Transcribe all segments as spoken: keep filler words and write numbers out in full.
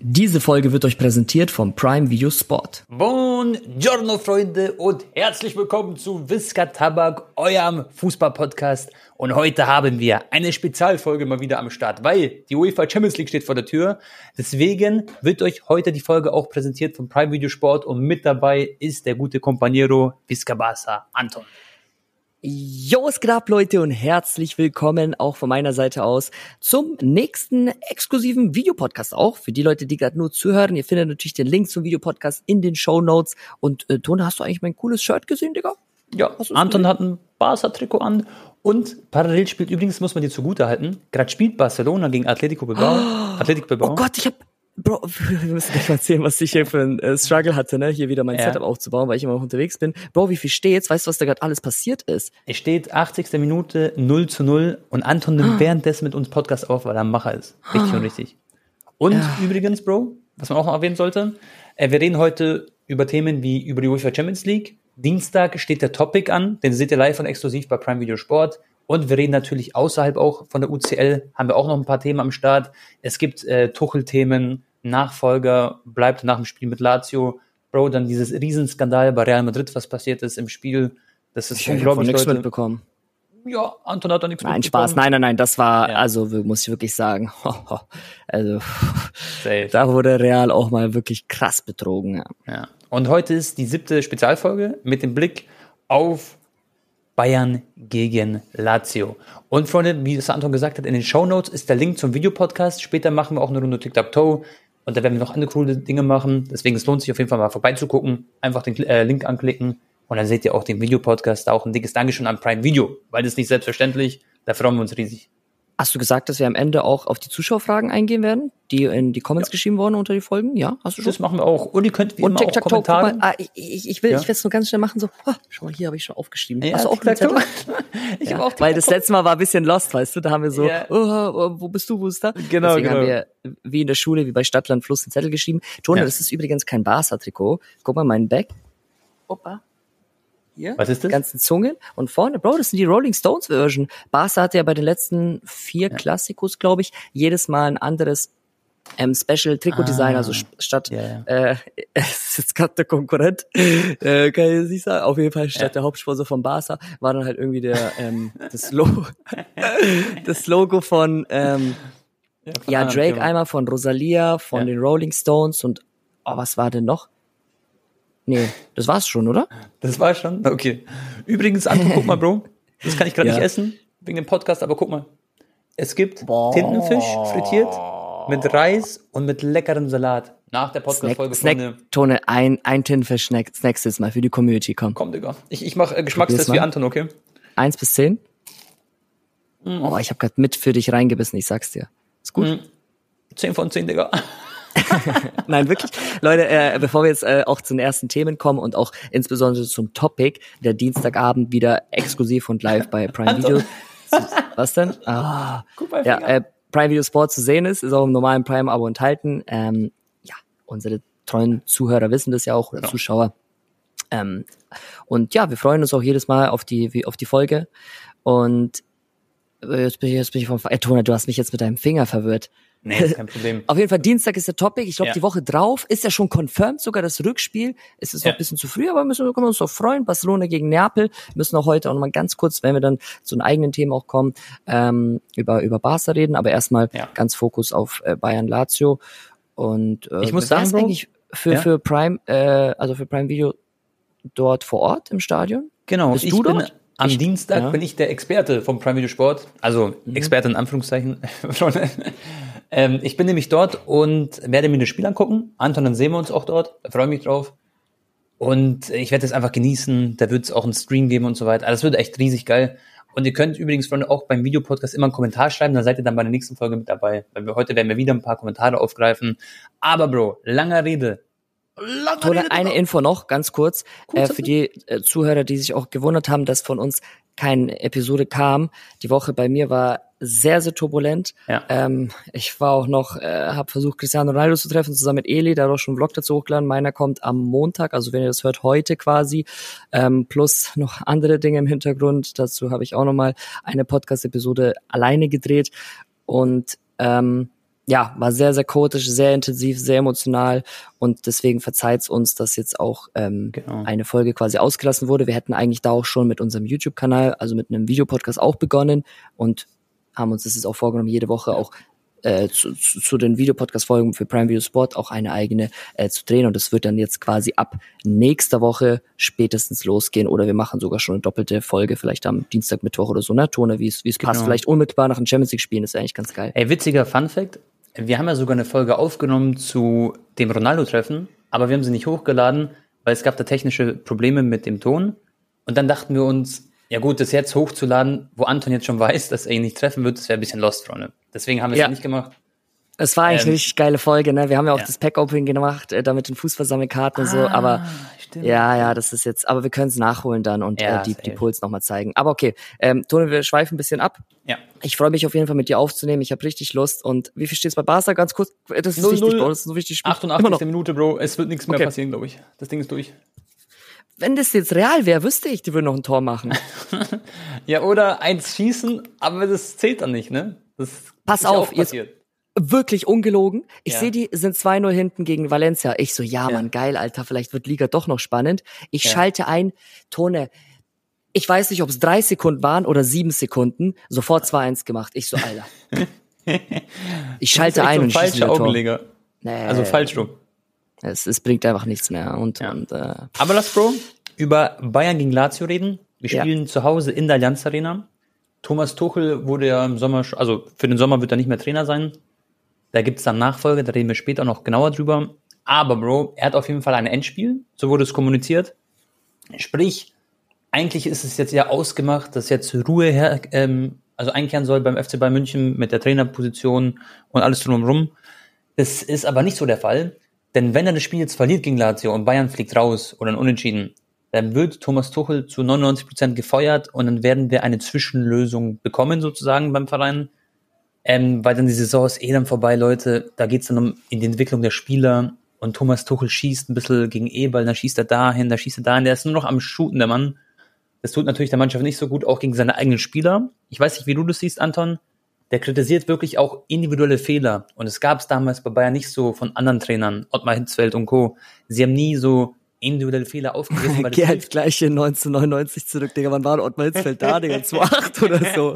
Diese Folge wird euch präsentiert vom Prime Video Sport. Buongiorno, Freunde, und herzlich willkommen zu Visca Tabak, eurem Fußball-Podcast. Und heute haben wir eine Spezialfolge mal wieder am Start, weil die UEFA Champions League steht vor der Tür. Deswegen wird euch heute die Folge auch präsentiert vom Prime Video Sport und mit dabei ist der gute Compañero Visca Barça, Anton. Jo, was geht ab, Leute, und herzlich willkommen auch von meiner Seite aus zum nächsten exklusiven Videopodcast auch. Für die Leute, die gerade nur zuhören, ihr findet natürlich den Link zum Videopodcast in den Shownotes. Und äh, Tone, hast du eigentlich mein cooles Shirt gesehen, Digga? Ja, Anton gesehen? Hat ein Barca-Trikot an und parallel spielt, übrigens muss man dir zugutehalten, gerade spielt Barcelona gegen Atletico Bilbao. Oh, Atletico Bilbao. Oh Gott, ich hab... Bro, wir müssen gleich mal erzählen, was ich hier für ein äh, Struggle hatte, ne, hier wieder mein ja. Setup aufzubauen, weil ich immer noch unterwegs bin. Bro, wie viel steht's? Weißt du, was da gerade alles passiert ist? Es steht achtzigste Minute null zu null und Anton nimmt ah. währenddessen mit uns Podcast auf, weil er ein Macher ist. Richtig ah. und richtig. Und ja. übrigens, Bro, was man auch noch erwähnen sollte, äh, wir reden heute über Themen wie über die UEFA Champions League. Dienstag steht der Topic an, den seht ihr live und exklusiv bei Prime Video Sport. Und wir reden natürlich außerhalb auch von der U C L, haben wir auch noch ein paar Themen am Start. Es gibt äh, Tuchel-Themen, Nachfolger bleibt nach dem Spiel mit Lazio. Bro, dann dieses Riesenskandal bei Real Madrid, was passiert ist im Spiel. Das ist ich unglaublich, nichts mitbekommen. Ja, Anton hat da nichts nein, mitbekommen. Nein, Spaß, nein, nein, nein, das war, ja. also muss ich wirklich sagen, also Safe. Da wurde Real auch mal wirklich krass betrogen. Ja. ja. Und heute ist die siebte Spezialfolge mit dem Blick auf Bayern gegen Lazio. Und Freunde, wie es Anton gesagt hat, in den Shownotes ist der Link zum Videopodcast. Später machen wir auch eine Runde Tic-Tac-Toe und da werden wir noch andere coole Dinge machen. Deswegen, es lohnt sich auf jeden Fall mal vorbeizugucken. Einfach den äh, Link anklicken und dann seht ihr auch den Videopodcast. Da auch ein dickes Dankeschön an Prime Video, weil das ist nicht selbstverständlich. Da freuen wir uns riesig. Hast du gesagt, dass wir am Ende auch auf die Zuschauerfragen eingehen werden, die in die Comments ja. geschrieben wurden unter die Folgen? Ja, hast du schon? Das machen wir auch. Und ihr könnt wie und immer Tic, auch Kommentare. Ah, ich, ich, ich will es ja. nur ganz schnell machen, so, oh, schau mal, hier habe ich schon aufgeschrieben. Ja, hast du auch gesagt? Ich ja, auch weil das letzte Mal war ein bisschen lost, weißt du, da haben wir so, ja. oh, oh, wo bist du, wo ist da? Genau, Deswegen genau. haben wir, wie in der Schule, wie bei Stadtland Fluss, einen Zettel geschrieben. Tone, ja. das ist übrigens kein Barca-Trikot. Guck mal, mein Back. Opa. Hier, was ist das? Ganzen Zungen. Und vorne, Bro, das sind die Rolling Stones Version. Barca hatte ja bei den letzten vier ja. Klassikos, glaube ich, jedes Mal ein anderes ähm, Special Trikot-Design. Ah, also statt, yeah. äh, es ist jetzt gerade der Konkurrent, äh, kann ich jetzt nicht sagen. Auf jeden Fall statt ja. der Hauptsponsor von Barca war dann halt irgendwie der, ähm, das Logo, das Logo von, ähm, ja, von ja Drake Thema. Einmal, von Rosalia, von ja. den Rolling Stones und, oh, was war denn noch? Nee, das war's schon, oder? Das war's schon? Okay. Übrigens, Anton, guck mal, Bro. Das kann ich gerade ja. nicht essen, wegen dem Podcast, aber guck mal. Es gibt Boah. Tintenfisch frittiert mit Reis und mit leckerem Salat. Nach der Podcast-Folge. Snack, Snack, Tone, ein, ein Tintenfisch Snack, Snacks jetzt mal für die Community, komm. Komm, Digga. Ich, ich mach äh, Geschmackstest wie Anton, okay? Eins bis zehn? Mm. Oh, ich hab grad mit für dich reingebissen, ich sag's dir. Ist gut? Mm. Zehn von zehn, Digga. Nein, wirklich. Leute, äh, bevor wir jetzt äh, auch zu den ersten Themen kommen und auch insbesondere zum Topic, der Dienstagabend wieder exklusiv und live bei Prime Video. Was denn? Ah, ja, äh, Prime Video Sport zu sehen ist, ist auch im normalen Prime-Abo enthalten. Ähm, ja, unsere treuen Zuhörer wissen das ja auch, oder ja. Zuschauer. Ähm, und ja, wir freuen uns auch jedes Mal auf die wie, auf die Folge. Und äh, jetzt bin ich, jetzt bin ich vom... Äh, Tona, du hast mich jetzt mit deinem Finger verwirrt. Nee, ist kein Problem. Auf jeden Fall, Dienstag ist der Topic. Ich glaube, ja. die Woche drauf ist ja schon confirmed, sogar das Rückspiel. Es ist noch ja. ein bisschen zu früh, aber müssen, können wir uns doch freuen. Barcelona gegen Neapel. Wir müssen auch heute auch nochmal ganz kurz, wenn wir dann zu einem eigenen Thema auch kommen, ähm, über, über Barca reden. Aber erstmal ja. ganz Fokus auf äh, Bayern-Lazio. Und äh, ich muss sagen, Bro, eigentlich für, ja? für Prime, äh, also für Prime Video dort vor Ort im Stadion? Genau. Bist ich du bin dort? Am ich, Dienstag ja. bin ich der Experte vom Prime Video Sport. Also mhm. Experte in Anführungszeichen. ähm, ich bin nämlich dort und werde mir das Spiel angucken. Anton, dann sehen wir uns auch dort. Da freue ich mich drauf. Und ich werde das einfach genießen. Da wird es auch einen Stream geben und so weiter. Also das wird echt riesig geil. Und ihr könnt übrigens, Freunde, auch beim Videopodcast immer einen Kommentar schreiben. Dann seid ihr dann bei der nächsten Folge mit dabei. Weil wir heute werden wir wieder ein paar Kommentare aufgreifen. Aber Bro, langer Rede. Oder eine Info noch, ganz kurz, äh, für die äh, Zuhörer, die sich auch gewundert haben, dass von uns keine Episode kam. Die Woche bei mir war sehr, sehr turbulent. Ja. Ähm, ich war auch noch, äh, habe versucht, Cristiano Ronaldo zu treffen, zusammen mit Eli, der hat auch schon einen Vlog dazu hochgeladen. Meiner kommt am Montag, also wenn ihr das hört, heute quasi. Ähm, plus noch andere Dinge im Hintergrund. Dazu habe ich auch nochmal eine Podcast-Episode alleine gedreht. Und ähm, ja, war sehr, sehr chaotisch, sehr intensiv, sehr emotional und deswegen verzeiht's uns, dass jetzt auch ähm, Genau. eine Folge quasi ausgelassen wurde. Wir hätten eigentlich da auch schon mit unserem YouTube-Kanal, also mit einem Videopodcast auch begonnen und haben uns das jetzt auch vorgenommen, jede Woche auch äh, zu, zu, zu den Videopodcast-Folgen für Prime Video Sport auch eine eigene äh, zu drehen und das wird dann jetzt quasi ab nächster Woche spätestens losgehen oder wir machen sogar schon eine doppelte Folge, vielleicht am Dienstag, Mittwoch oder so, ne, Tone, wie es wie es Genau. passt, vielleicht unmittelbar nach den Champions League Spielen, ist eigentlich ganz geil. Ey, witziger Funfact, wir haben ja sogar eine Folge aufgenommen zu dem Ronaldo-Treffen, aber wir haben sie nicht hochgeladen, weil es gab da technische Probleme mit dem Ton und dann dachten wir uns, ja gut, das jetzt hochzuladen, wo Anton jetzt schon weiß, dass er ihn nicht treffen wird, das wäre ein bisschen lost, Freunde. Deswegen haben wir es Ja. ja nicht gemacht. Es war eigentlich Ähm, eine richtig geile Folge, ne? Wir haben ja auch ja. das Pack-Opening gemacht, äh, da mit den Fußballsammelkarten und so, Ah, aber stimmt. ja, ja, das ist jetzt, aber wir können es nachholen dann und Ja, äh, die, safe. die Puls nochmal zeigen. Aber okay, ähm, Toni, wir schweifen ein bisschen ab. Ja. Ich freue mich auf jeden Fall mit dir aufzunehmen, ich habe richtig Lust und wie viel steht's bei Barca? Ganz kurz, das ist null wichtig, null. Bro, das ist ein wichtiges Spiel. Immer noch. achtundachtzigste Minute, Bro, es wird nichts mehr Okay. passieren, glaube ich. Das Ding ist durch. Wenn das jetzt real wäre, wüsste ich, die würden noch ein Tor machen. Ja, oder eins schießen, aber das zählt dann nicht, ne? Das Pass ist ja auf, auch jetzt- passiert. Wirklich ungelogen. Ich Ja. sehe, die sind zwei null hinten gegen Valencia. Ich so, ja, Ja. Mann, geil, Alter, vielleicht wird Liga doch noch spannend. Ich Ja. schalte ein, Tone, ich weiß nicht, ob es drei Sekunden waren oder sieben Sekunden, sofort zwei eins gemacht. Ich so, Alter. Ich schalte Das ist echt ein so und schieße falscher wieder Tor. Augenleger. Nee, Also falsch rum. es, es bringt einfach nichts mehr. Und, Ja. und äh, Aber lass, Bro, über Bayern gegen Lazio reden. Wir Ja. spielen zu Hause in der Allianz Arena. Thomas Tuchel wurde ja im Sommer, sch- also für den Sommer wird er nicht mehr Trainer sein. Da gibt's dann Nachfolge, da reden wir später noch genauer drüber. Aber Bro, er hat auf jeden Fall ein Endspiel, so wurde es kommuniziert. Sprich, eigentlich ist es jetzt ja ausgemacht, dass jetzt Ruhe her, ähm, also einkehren soll beim F C Bayern München mit der Trainerposition und alles drumherum. Das ist aber nicht so der Fall, denn wenn er das Spiel jetzt verliert gegen Lazio und Bayern fliegt raus oder ein Unentschieden, dann wird Thomas Tuchel zu neunundneunzig Prozent gefeuert und dann werden wir eine Zwischenlösung bekommen sozusagen beim Verein, ähm, weil dann die Saison ist eh dann vorbei, Leute, da geht's dann um in die Entwicklung der Spieler und Thomas Tuchel schießt ein bisschen gegen Eberl, dann schießt er dahin, dann schießt er dahin, der ist nur noch am Shooten, der Mann. Das tut natürlich der Mannschaft nicht so gut, auch gegen seine eigenen Spieler. Ich weiß nicht, wie du das siehst, Anton. Der kritisiert wirklich auch individuelle Fehler. Und es gab es damals bei Bayern nicht so von anderen Trainern, Ottmar Hitzfeld und Co. Sie haben nie so individuelle Fehler aufgegriffen. weil das geh halt hilft. gleich in neunzehnhundertneunundneunzig zurück, Digga. Wann war Ottmar Hitzfeld da, Digga? zwei acht oder so.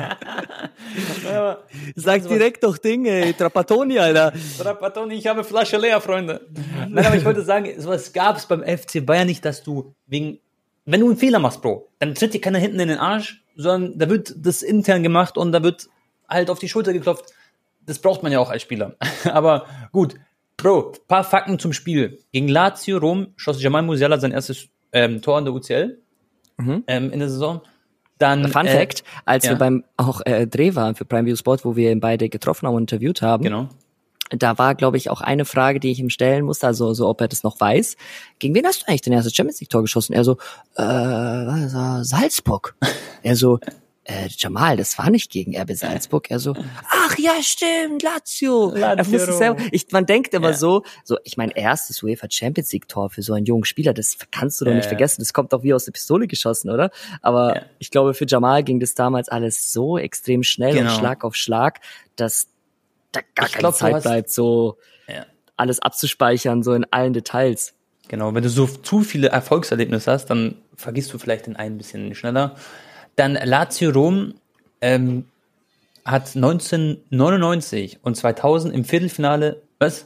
Sag direkt doch Dinge, Trapattoni, Alter. Trapattoni, ich habe Flasche leer, Freunde. Nein, aber ich wollte sagen, sowas gab es beim F C Bayern nicht, dass du wegen, wenn du einen Fehler machst, Bro, dann tritt dir keiner hinten in den Arsch, sondern da wird das intern gemacht und da wird halt auf die Schulter geklopft. Das braucht man ja auch als Spieler. Aber gut, Bro, paar Fakten zum Spiel. Gegen Lazio Rom schoss Jamal Musiala sein erstes ähm, Tor in der U C L Mhm. ähm, in der Saison. Dann, Fun äh, Fact, als ja. wir beim auch äh, Dreh waren für Prime Video Sport, wo wir ihn beide getroffen haben und interviewt haben, Genau. da war, glaube ich, auch eine Frage, die ich ihm stellen musste, also so, ob er das noch weiß. Gegen wen hast du eigentlich dein erstes Champions League Tor geschossen? Er so, äh, was war Salzburg. Er so, äh, Jamal, das war nicht gegen R B Salzburg. Er so, ach ja, stimmt, Lazio. Lazio Er wusste es selber. Ich, man denkt immer Ja. so, so, ich mein erstes UEFA Champions League Tor für so einen jungen Spieler, das kannst du doch Ja, nicht ja. vergessen. Das kommt doch wie aus der Pistole geschossen, oder? Aber Ja. ich glaube, für Jamal ging das damals alles so extrem schnell Genau. und Schlag auf Schlag, dass da gar Ich keine glaub, du Zeit hast- bleibt, so Ja. alles abzuspeichern, so in allen Details. Genau, wenn du so zu viele Erfolgserlebnisse hast, dann vergisst du vielleicht den einen ein bisschen schneller. Dann Lazio Rom ähm, hat neunzehnhundertneunundneunzig und zweitausend im Viertelfinale, was?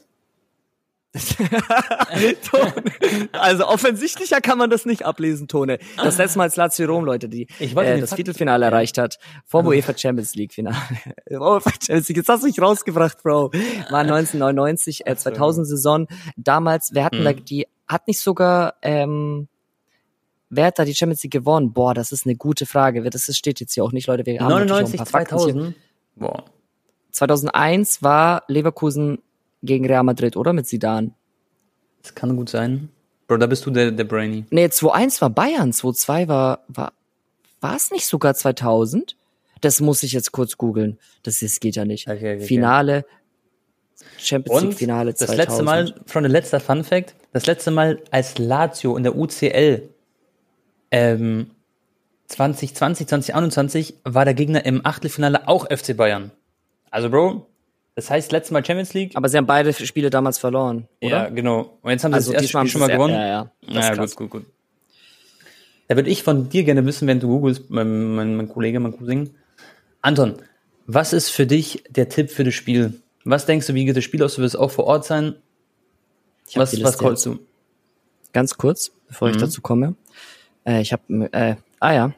Also offensichtlicher kann man das nicht ablesen, Tone. Das letzte Mal als Lazio Rom, Leute, die Ich wollte äh, den das Fakt- Viertelfinale erreicht hat, vor UEFA Champions League Finale. UEFA Champions League, jetzt hast du mich rausgebracht, Bro. War neunzehnhundertneunundneunzig, äh, zweitausend Saison. Damals, wer hatten Mhm. da, die hat nicht sogar, ähm, wer hat da die Champions League gewonnen? Boah, das ist eine gute Frage. Das ist, steht jetzt hier auch nicht, Leute. Wir haben natürlich auch neunundneunzig, ein paar Fakten hier. zweitausend. Boah. zweitausendeins war Leverkusen gegen Real Madrid, oder? Mit Zidane. Das kann gut sein. Bro, da bist du der, der Brainy. Nee, zwei eins war Bayern, zwei zwei war, war, war es nicht sogar zweitausend? Das muss ich jetzt kurz googeln. Das ist, geht ja nicht. Okay, okay, okay. Finale, Champions League Und Finale das zweitausend. letzte Mal, von der letzter Fun Fact, das letzte Mal als Lazio in der U C L ähm, zwanzig zwanzig, zwanzig einundzwanzig war der Gegner im Achtelfinale auch F C Bayern. Also Bro, Das heißt, letztes Mal Champions League. Aber sie haben beide Spiele damals verloren, oder? Ja, genau. Und jetzt haben sie Also das erste diesmal Spiel haben schon mal sie es- gewonnen. ja, ja. Das ist Ja, krass. gut, gut, gut. Da würde ich von dir gerne wissen, wenn du googelst, mein, mein, mein Kollege, mein Cousin. Anton, was ist für dich der Tipp für das Spiel? Was denkst du, wie geht das Spiel aus? Du wirst auch vor Ort sein. Ich hab Was, die was Liste callst du? Ganz kurz, bevor ich Mhm. dazu komme. Äh, ich habe, äh, ah ja.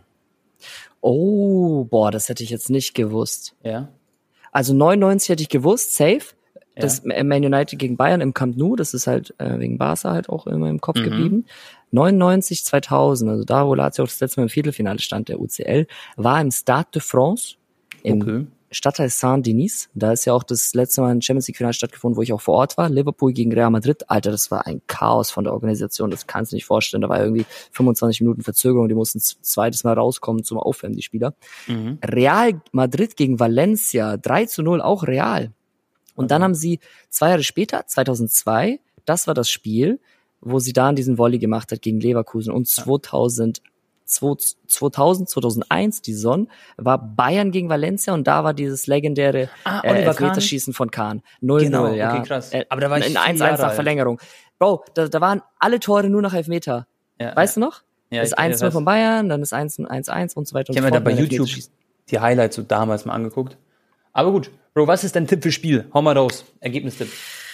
Oh, boah, das hätte ich jetzt nicht gewusst. Ja. Also neunundneunzig hätte ich gewusst, safe. Ja. Das Man United gegen Bayern im Camp Nou, das ist halt äh, wegen Barca halt auch immer im Kopf Mhm. geblieben. neunundneunzig, zweitausend, also da, wo Lazio auch das letzte Mal im Viertelfinale stand, der U C L, war im Stade de France, im Okay. Stadtteil Saint-Denis. Da ist ja auch das letzte Mal ein Champions League Finale stattgefunden, wo ich auch vor Ort war. Liverpool gegen Real Madrid. Alter, das war ein Chaos von der Organisation. Das kannst du nicht vorstellen. Da war irgendwie fünfundzwanzig Minuten Verzögerung. Die mussten z- zweites Mal rauskommen zum Aufwärmen, die Spieler. Mhm. Real Madrid gegen Valencia. drei zu null, auch Real. Und dann haben sie zwei Jahre später, zweitausendzwei, das war das Spiel, wo sie da diesen Volley gemacht hat gegen Leverkusen. Und zweitausend, zweitausend, zweitausendeins, die Saison, war Bayern gegen Valencia und da war dieses legendäre Ah, äh, Oliver Kahn. Elfmeterschießen von Kahn. null null, Genau, ja. okay, krass. Äh, Aber da war ich in vier eins eins Jahre nach alt. Verlängerung. Bro, da, da waren alle Tore nur nach Elfmeter. Ja, Weißt du noch? Ja, das ich- eins null das- von Bayern, dann ist eins eins eins und so weiter und Ich so habe mir da fort. bei Dann YouTube Elfmeterschießen. die Highlights so damals mal angeguckt. Aber gut, Bro, was ist dein Tipp fürs Spiel? Hau mal raus. Ergebnistipp.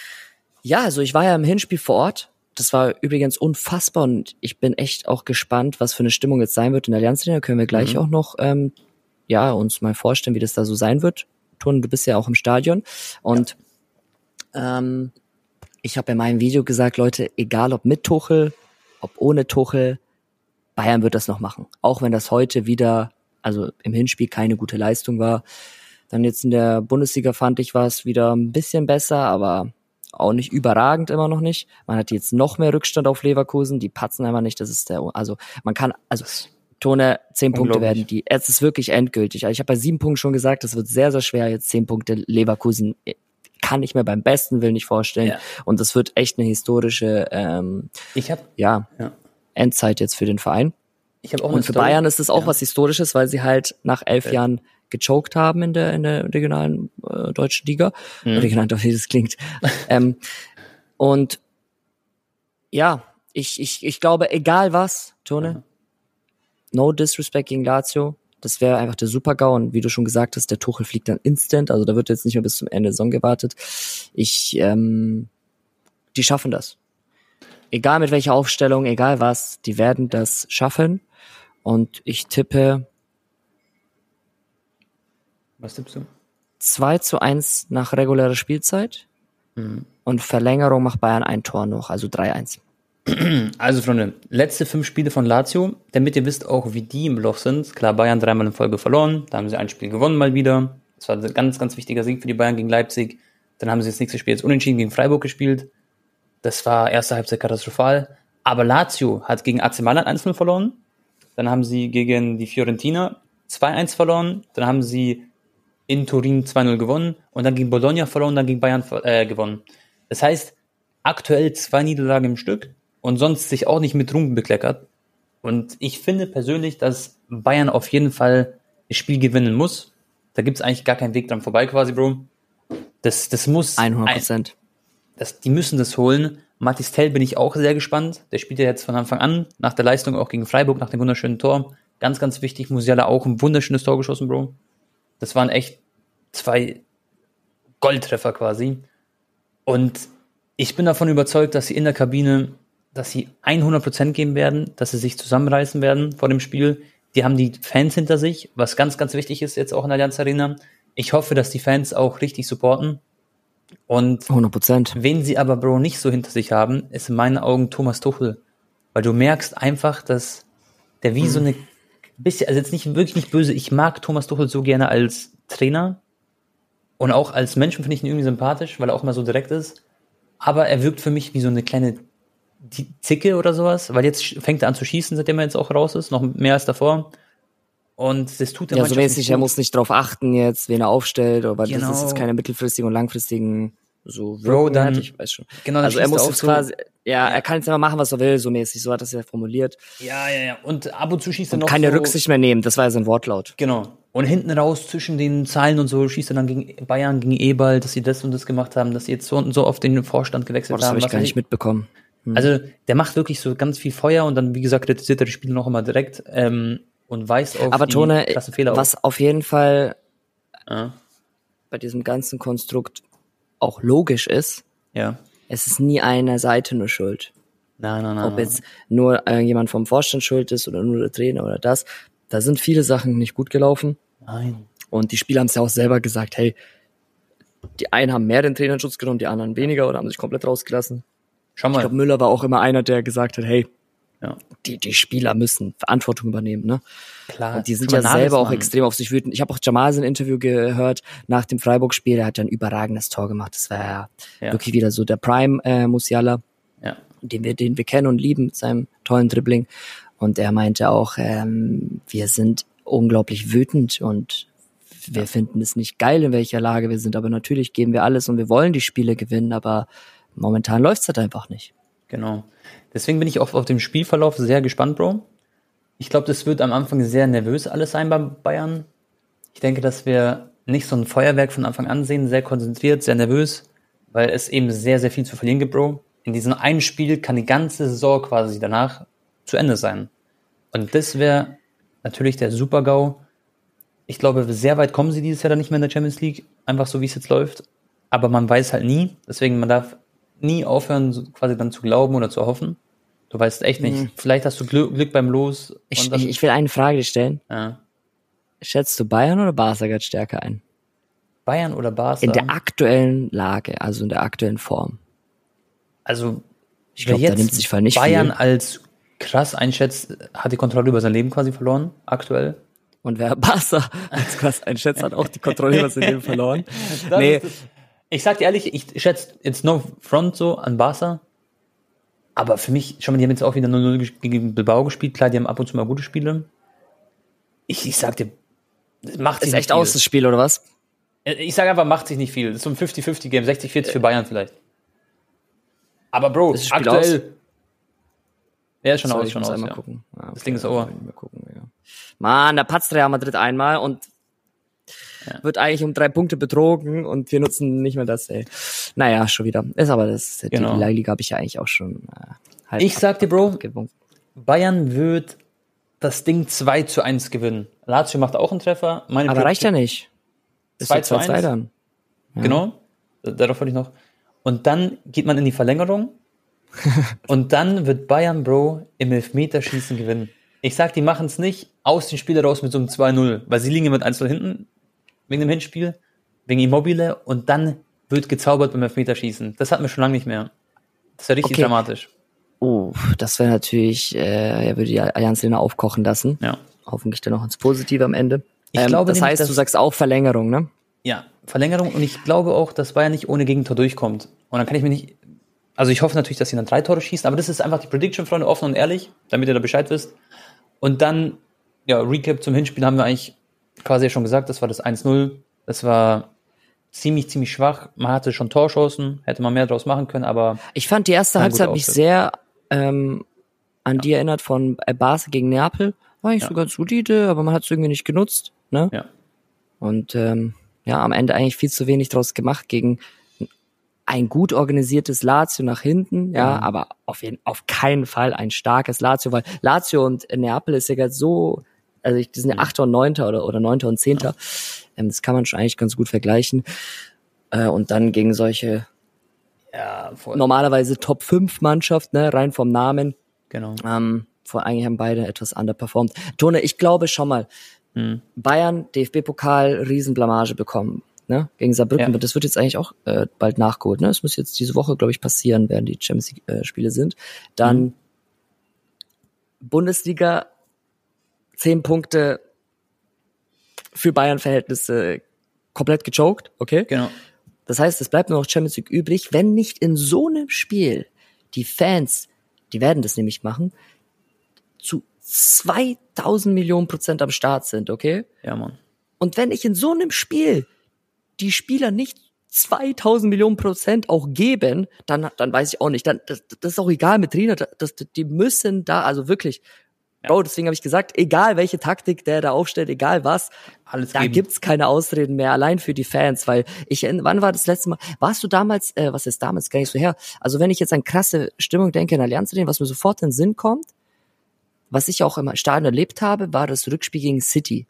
Ja, also ich war ja im Hinspiel vor Ort. Das war übrigens unfassbar und ich bin echt auch gespannt, was für eine Stimmung jetzt sein wird in der Allianz Arena. Können wir gleich Mhm. auch noch ähm, ja uns mal vorstellen, wie das da so sein wird. Ton, du bist ja auch im Stadion und ähm, ich habe in meinem Video gesagt, Leute, egal ob mit Tuchel, ob ohne Tuchel, Bayern wird das noch machen. Auch wenn das heute wieder, also im Hinspiel keine gute Leistung war. Dann jetzt in der Bundesliga fand ich, war es wieder ein bisschen besser, aber auch nicht überragend, immer noch nicht. Man hat jetzt noch mehr Rückstand auf Leverkusen, die patzen einfach nicht, das ist der, also man kann, also Tone, zehn Punkte Unglaublich. werden die, es ist wirklich endgültig. Also ich habe bei sieben Punkten schon gesagt, das wird sehr, sehr schwer, jetzt zehn Punkte Leverkusen kann ich mir beim besten Willen nicht vorstellen. Ja. Und das wird echt eine historische, ähm, Ich habe ja, ja. Endzeit jetzt für den Verein. ich hab auch eine Und für Story. Bayern ist es auch Ja. was Historisches, weil sie halt nach elf Ja. Jahren gechoked haben in der in der regionalen äh, deutschen Liga. Mhm. Regional, wie das klingt. ähm, und ja, ich ich ich glaube, egal was, Tone, Mhm. no disrespect gegen Lazio, das wäre einfach der Super-GAU und wie du schon gesagt hast, der Tuchel fliegt dann instant, also da wird jetzt nicht mehr bis zum Ende der Saison gewartet. Ich, ähm, die schaffen das. Egal mit welcher Aufstellung, egal was, die werden das schaffen und ich tippe Was tippst du? zwei zu eins nach regulärer Spielzeit Mhm. und Verlängerung macht Bayern ein Tor noch, also drei eins. Also, Freunde, letzte fünf Spiele von Lazio, damit ihr wisst auch, wie die im Loch sind. Klar, Bayern dreimal in Folge verloren, da haben sie ein Spiel gewonnen mal wieder. Das war ein ganz, ganz wichtiger Sieg für die Bayern gegen Leipzig. Dann haben sie das nächste Spiel jetzt unentschieden gegen Freiburg gespielt. Das war erste Halbzeit katastrophal. Aber Lazio hat gegen A C Mailand eins null verloren. Dann haben sie gegen die Fiorentina zwei eins verloren. Dann haben sie in Turin zwei null gewonnen. Und dann gegen Bologna verloren, dann gegen Bayern äh, gewonnen. Das heißt, aktuell zwei Niederlagen im Stück und sonst sich auch nicht mit Ruhm bekleckert. Und ich finde persönlich, dass Bayern auf jeden Fall das Spiel gewinnen muss. Da gibt es eigentlich gar keinen Weg dran vorbei quasi, Bro. Das, das muss... hundert Prozent. Das, die müssen das holen. Mathis Tell bin ich auch sehr gespannt. Der spielt ja jetzt von Anfang an, nach der Leistung auch gegen Freiburg, nach dem wunderschönen Tor. Ganz, ganz wichtig. Musiala auch ein wunderschönes Tor geschossen, Bro. Das waren echt zwei Goldtreffer quasi. Und ich bin davon überzeugt, dass sie in der Kabine, dass sie hundert Prozent geben werden, dass sie sich zusammenreißen werden vor dem Spiel. Die haben die Fans hinter sich, was ganz, ganz wichtig ist jetzt auch in der Allianz Arena. Ich hoffe, dass die Fans auch richtig supporten. Und hundert Prozent. wen sie aber, Bro, nicht so hinter sich haben, ist in meinen Augen Thomas Tuchel. Weil du merkst einfach, dass der wie so eine bisschen, also jetzt nicht wirklich nicht böse, ich mag Thomas Tuchel so gerne als Trainer und auch als Menschen finde ich ihn irgendwie sympathisch, weil er auch immer so direkt ist. Aber er wirkt für mich wie so eine kleine Zicke oder sowas, weil jetzt fängt er an zu schießen, seitdem er jetzt auch raus ist, noch mehr als davor. Und das tut er Ja, so manchmal mäßig, nicht er gut. muss nicht drauf achten jetzt, wen er aufstellt, aber Genau. das ist jetzt keine mittelfristigen und langfristigen so Bro, dann- ich weiß schon. Genau, dann Also er schießt muss auch jetzt so- quasi, Ja, er kann jetzt immer machen, was er will, so mäßig, so hat er es ja formuliert. Ja, ja, ja. Und ab und zu schießt er Und noch keine so, Rücksicht mehr nehmen, das war ja sein Wortlaut. Genau. Und hinten raus zwischen den Zeilen und so schießt er dann gegen Bayern, gegen Eberl, dass sie das und das gemacht haben, dass sie jetzt so und so auf den Vorstand gewechselt Boah, das haben. habe ich was gar weiß nicht mitbekommen. Hm. Also der macht wirklich so ganz viel Feuer und dann, wie gesagt, kritisiert er die Spiele noch immer direkt ähm, und weist auf Aber die Tone, krassen Fehler was auf. auf jeden Fall Ja. bei diesem ganzen Konstrukt auch logisch ist, Ja. es ist nie einer Seite nur schuld. Nein, nein, nein. Ob nein. jetzt nur äh, jemand vom Vorstand schuld ist oder nur der Trainer oder das. Da sind viele Sachen nicht gut gelaufen. Nein. Und die Spieler haben es ja auch selber gesagt, hey, die einen haben mehr den Trainerschutz genommen, die anderen weniger oder haben sich komplett rausgelassen. Schau Ich mal. glaube, Müller war auch immer einer, der gesagt hat, hey, Ja. die, die Spieler müssen Verantwortung übernehmen, ne? Klar. Und die sind Schau ja mal, selber auch Nagelsmann. extrem auf sich wütend. Ich habe auch Jamal sein Interview gehört nach dem Freiburg-Spiel, der hat ja ein überragendes Tor gemacht. Das war ja, Ja. wirklich wieder so der Prime äh, Musiala, Ja. den wir, den wir kennen und lieben mit seinem tollen Dribbling. Und er meinte auch, ähm, wir sind unglaublich wütend und wir finden es nicht geil, in welcher Lage wir sind. Aber natürlich geben wir alles und wir wollen die Spiele gewinnen, aber momentan läuft's halt einfach nicht. Genau. Deswegen bin ich auch auf den Spielverlauf sehr gespannt, Bro. Ich glaube, das wird am Anfang sehr nervös alles sein beim Bayern. Ich denke, dass wir nicht so ein Feuerwerk von Anfang an sehen, sehr konzentriert, sehr nervös, weil es eben sehr, sehr viel zu verlieren gibt, Bro. In diesem einen Spiel kann die ganze Saison quasi danach zu Ende sein. Und das wäre natürlich der Super-GAU. Ich glaube, sehr weit kommen sie dieses Jahr dann nicht mehr in der Champions League, einfach so, wie es jetzt läuft. Aber man weiß halt nie, deswegen man darf nie aufhören, so quasi dann zu glauben oder zu hoffen. Du weißt echt nicht. Mhm. Vielleicht hast du Glück, Glück beim Los. Ich, und dann, ich, ich will eine Frage stellen. ja. Schätzt du Bayern oder Barca gerade stärker ein? Bayern oder Barca? In der aktuellen Lage, also in der aktuellen Form. also, Ich glaube, wer da nimmt sich Fall nicht Bayern viel. als krass einschätzt, hat die Kontrolle über sein Leben quasi verloren, aktuell. Und wer Barca als krass einschätzt, hat auch die Kontrolle über sein Leben verloren. Das Nee, ist das- Ich sag dir ehrlich, ich schätze jetzt no front so an Barca. Aber für mich, schau mal, die haben jetzt auch wieder null null ges- gegen Bilbao gespielt. Klar, die haben ab und zu mal gute Spiele. Ich, ich sag dir, das macht sich ist nicht echt viel. aus das Spiel, oder was? Ich sage einfach, macht sich nicht viel. Das ist so ein fünfzig fünfzig Game, sechzig vierzig für Bayern vielleicht. Aber Bro, Ist das Spiel aktuell. Ja, ist schon Sorry, aus, ich schon muss aus. einmal Ja. gucken. Ah, okay, Das Ding ist dann over. muss ich mal gucken, ja. Mann, da patzt Real Madrid einmal und Ja. wird eigentlich um drei Punkte betrogen und wir nutzen nicht mehr das, ey. Naja, schon wieder. Ist aber das, die Genau. La Liga habe ich ja eigentlich auch schon äh, halb Ich sag dir, Bro, abgewunken. Bayern wird das Ding zwei zu eins gewinnen. Lazio macht auch einen Treffer. Meine Aber reicht ja nicht. Ist ja zwei zu zwei zwei eins. dann. Ja. Genau. Darauf wollte ich noch. Und dann geht man in die Verlängerung. Und dann wird Bayern, Bro, im Elfmeterschießen gewinnen. Ich sag, die machen es nicht aus den Spielen raus mit so einem zwei null, weil sie liegen ja mit eins null hinten wegen dem Hinspiel, wegen Immobile und dann wird gezaubert beim Elfmeterschießen. Das hatten wir schon lange nicht mehr. Das wäre richtig Okay. dramatisch. Oh, das wäre natürlich, äh, er würde die Allianz Arena aufkochen lassen. Ja. Hoffentlich dann noch ins Positive am Ende. Ich Ähm, glaube das nämlich, heißt, dass- du sagst auch Verlängerung, ne? Ja, Verlängerung und ich glaube auch, dass Bayern nicht ohne Gegentor durchkommt. Und dann kann ich mir nicht, also ich hoffe natürlich, dass sie dann drei Tore schießen, aber das ist einfach die Prediction, Freunde, offen und ehrlich, damit ihr da Bescheid wisst. Und dann, ja, Recap zum Hinspiel haben wir eigentlich quasi schon gesagt, das war das eins null. Das war ziemlich, ziemlich schwach. Man hatte schon Torchancen, hätte man mehr draus machen können, aber Ich fand die erste Kein Halbzeit guter mich Auftritt. sehr ähm, an die erinnert von äh, Barca gegen Neapel. War eigentlich Ja. so ganz solide, aber man hat es irgendwie nicht genutzt. Ne? ja, Und ähm, ja, am Ende eigentlich viel zu wenig draus gemacht gegen ein gut organisiertes Lazio nach hinten, ja, Mhm. aber auf jeden, auf keinen Fall ein starkes Lazio, weil Lazio und Neapel ist ja gerade so, also ich, die sind ja Achter und Neunter oder, oder Neunter und Zehnter. Ähm, das kann man schon eigentlich ganz gut vergleichen. Äh, und dann gegen solche ja, voll. normalerweise Top fünf Mannschaft, ne, rein vom Namen, Genau. ähm, vor eigentlich haben beide etwas underperformed. Tone, ich glaube schon mal, Mhm. Bayern, D F B-Pokal, Riesenblamage bekommen, ne, gegen Saarbrücken. Ja. Und das wird jetzt eigentlich auch äh, bald nachgeholt, ne. Es muss jetzt diese Woche, glaube ich, passieren, während die Champions League-Spiele sind. Dann Mhm. Bundesliga, zehn Punkte für Bayern-Verhältnisse komplett gechoked, okay? Genau. Das heißt, es bleibt nur noch Champions League übrig, wenn nicht in so einem Spiel die Fans, die werden das nämlich machen, zu zweitausend Millionen Prozent am Start sind, okay? Ja, Mann. Und wenn ich in so einem Spiel die Spieler nicht zweitausend Millionen Prozent auch geben, dann, dann weiß ich auch nicht. Dann, das, das ist auch egal mit Trainer. Das, die müssen da, also wirklich, ja. Bro, deswegen habe ich gesagt, egal welche Taktik der da aufstellt, egal was, alles da geben. Gibt's keine Ausreden mehr, allein für die Fans, weil ich, wann war das letzte Mal, warst du damals, äh, was ist damals, gar nicht so her, also wenn ich jetzt an krasse Stimmung denke in Allianz Arena, was mir sofort in den Sinn kommt, was ich auch im Stadion erlebt habe, war das Rückspiel gegen City.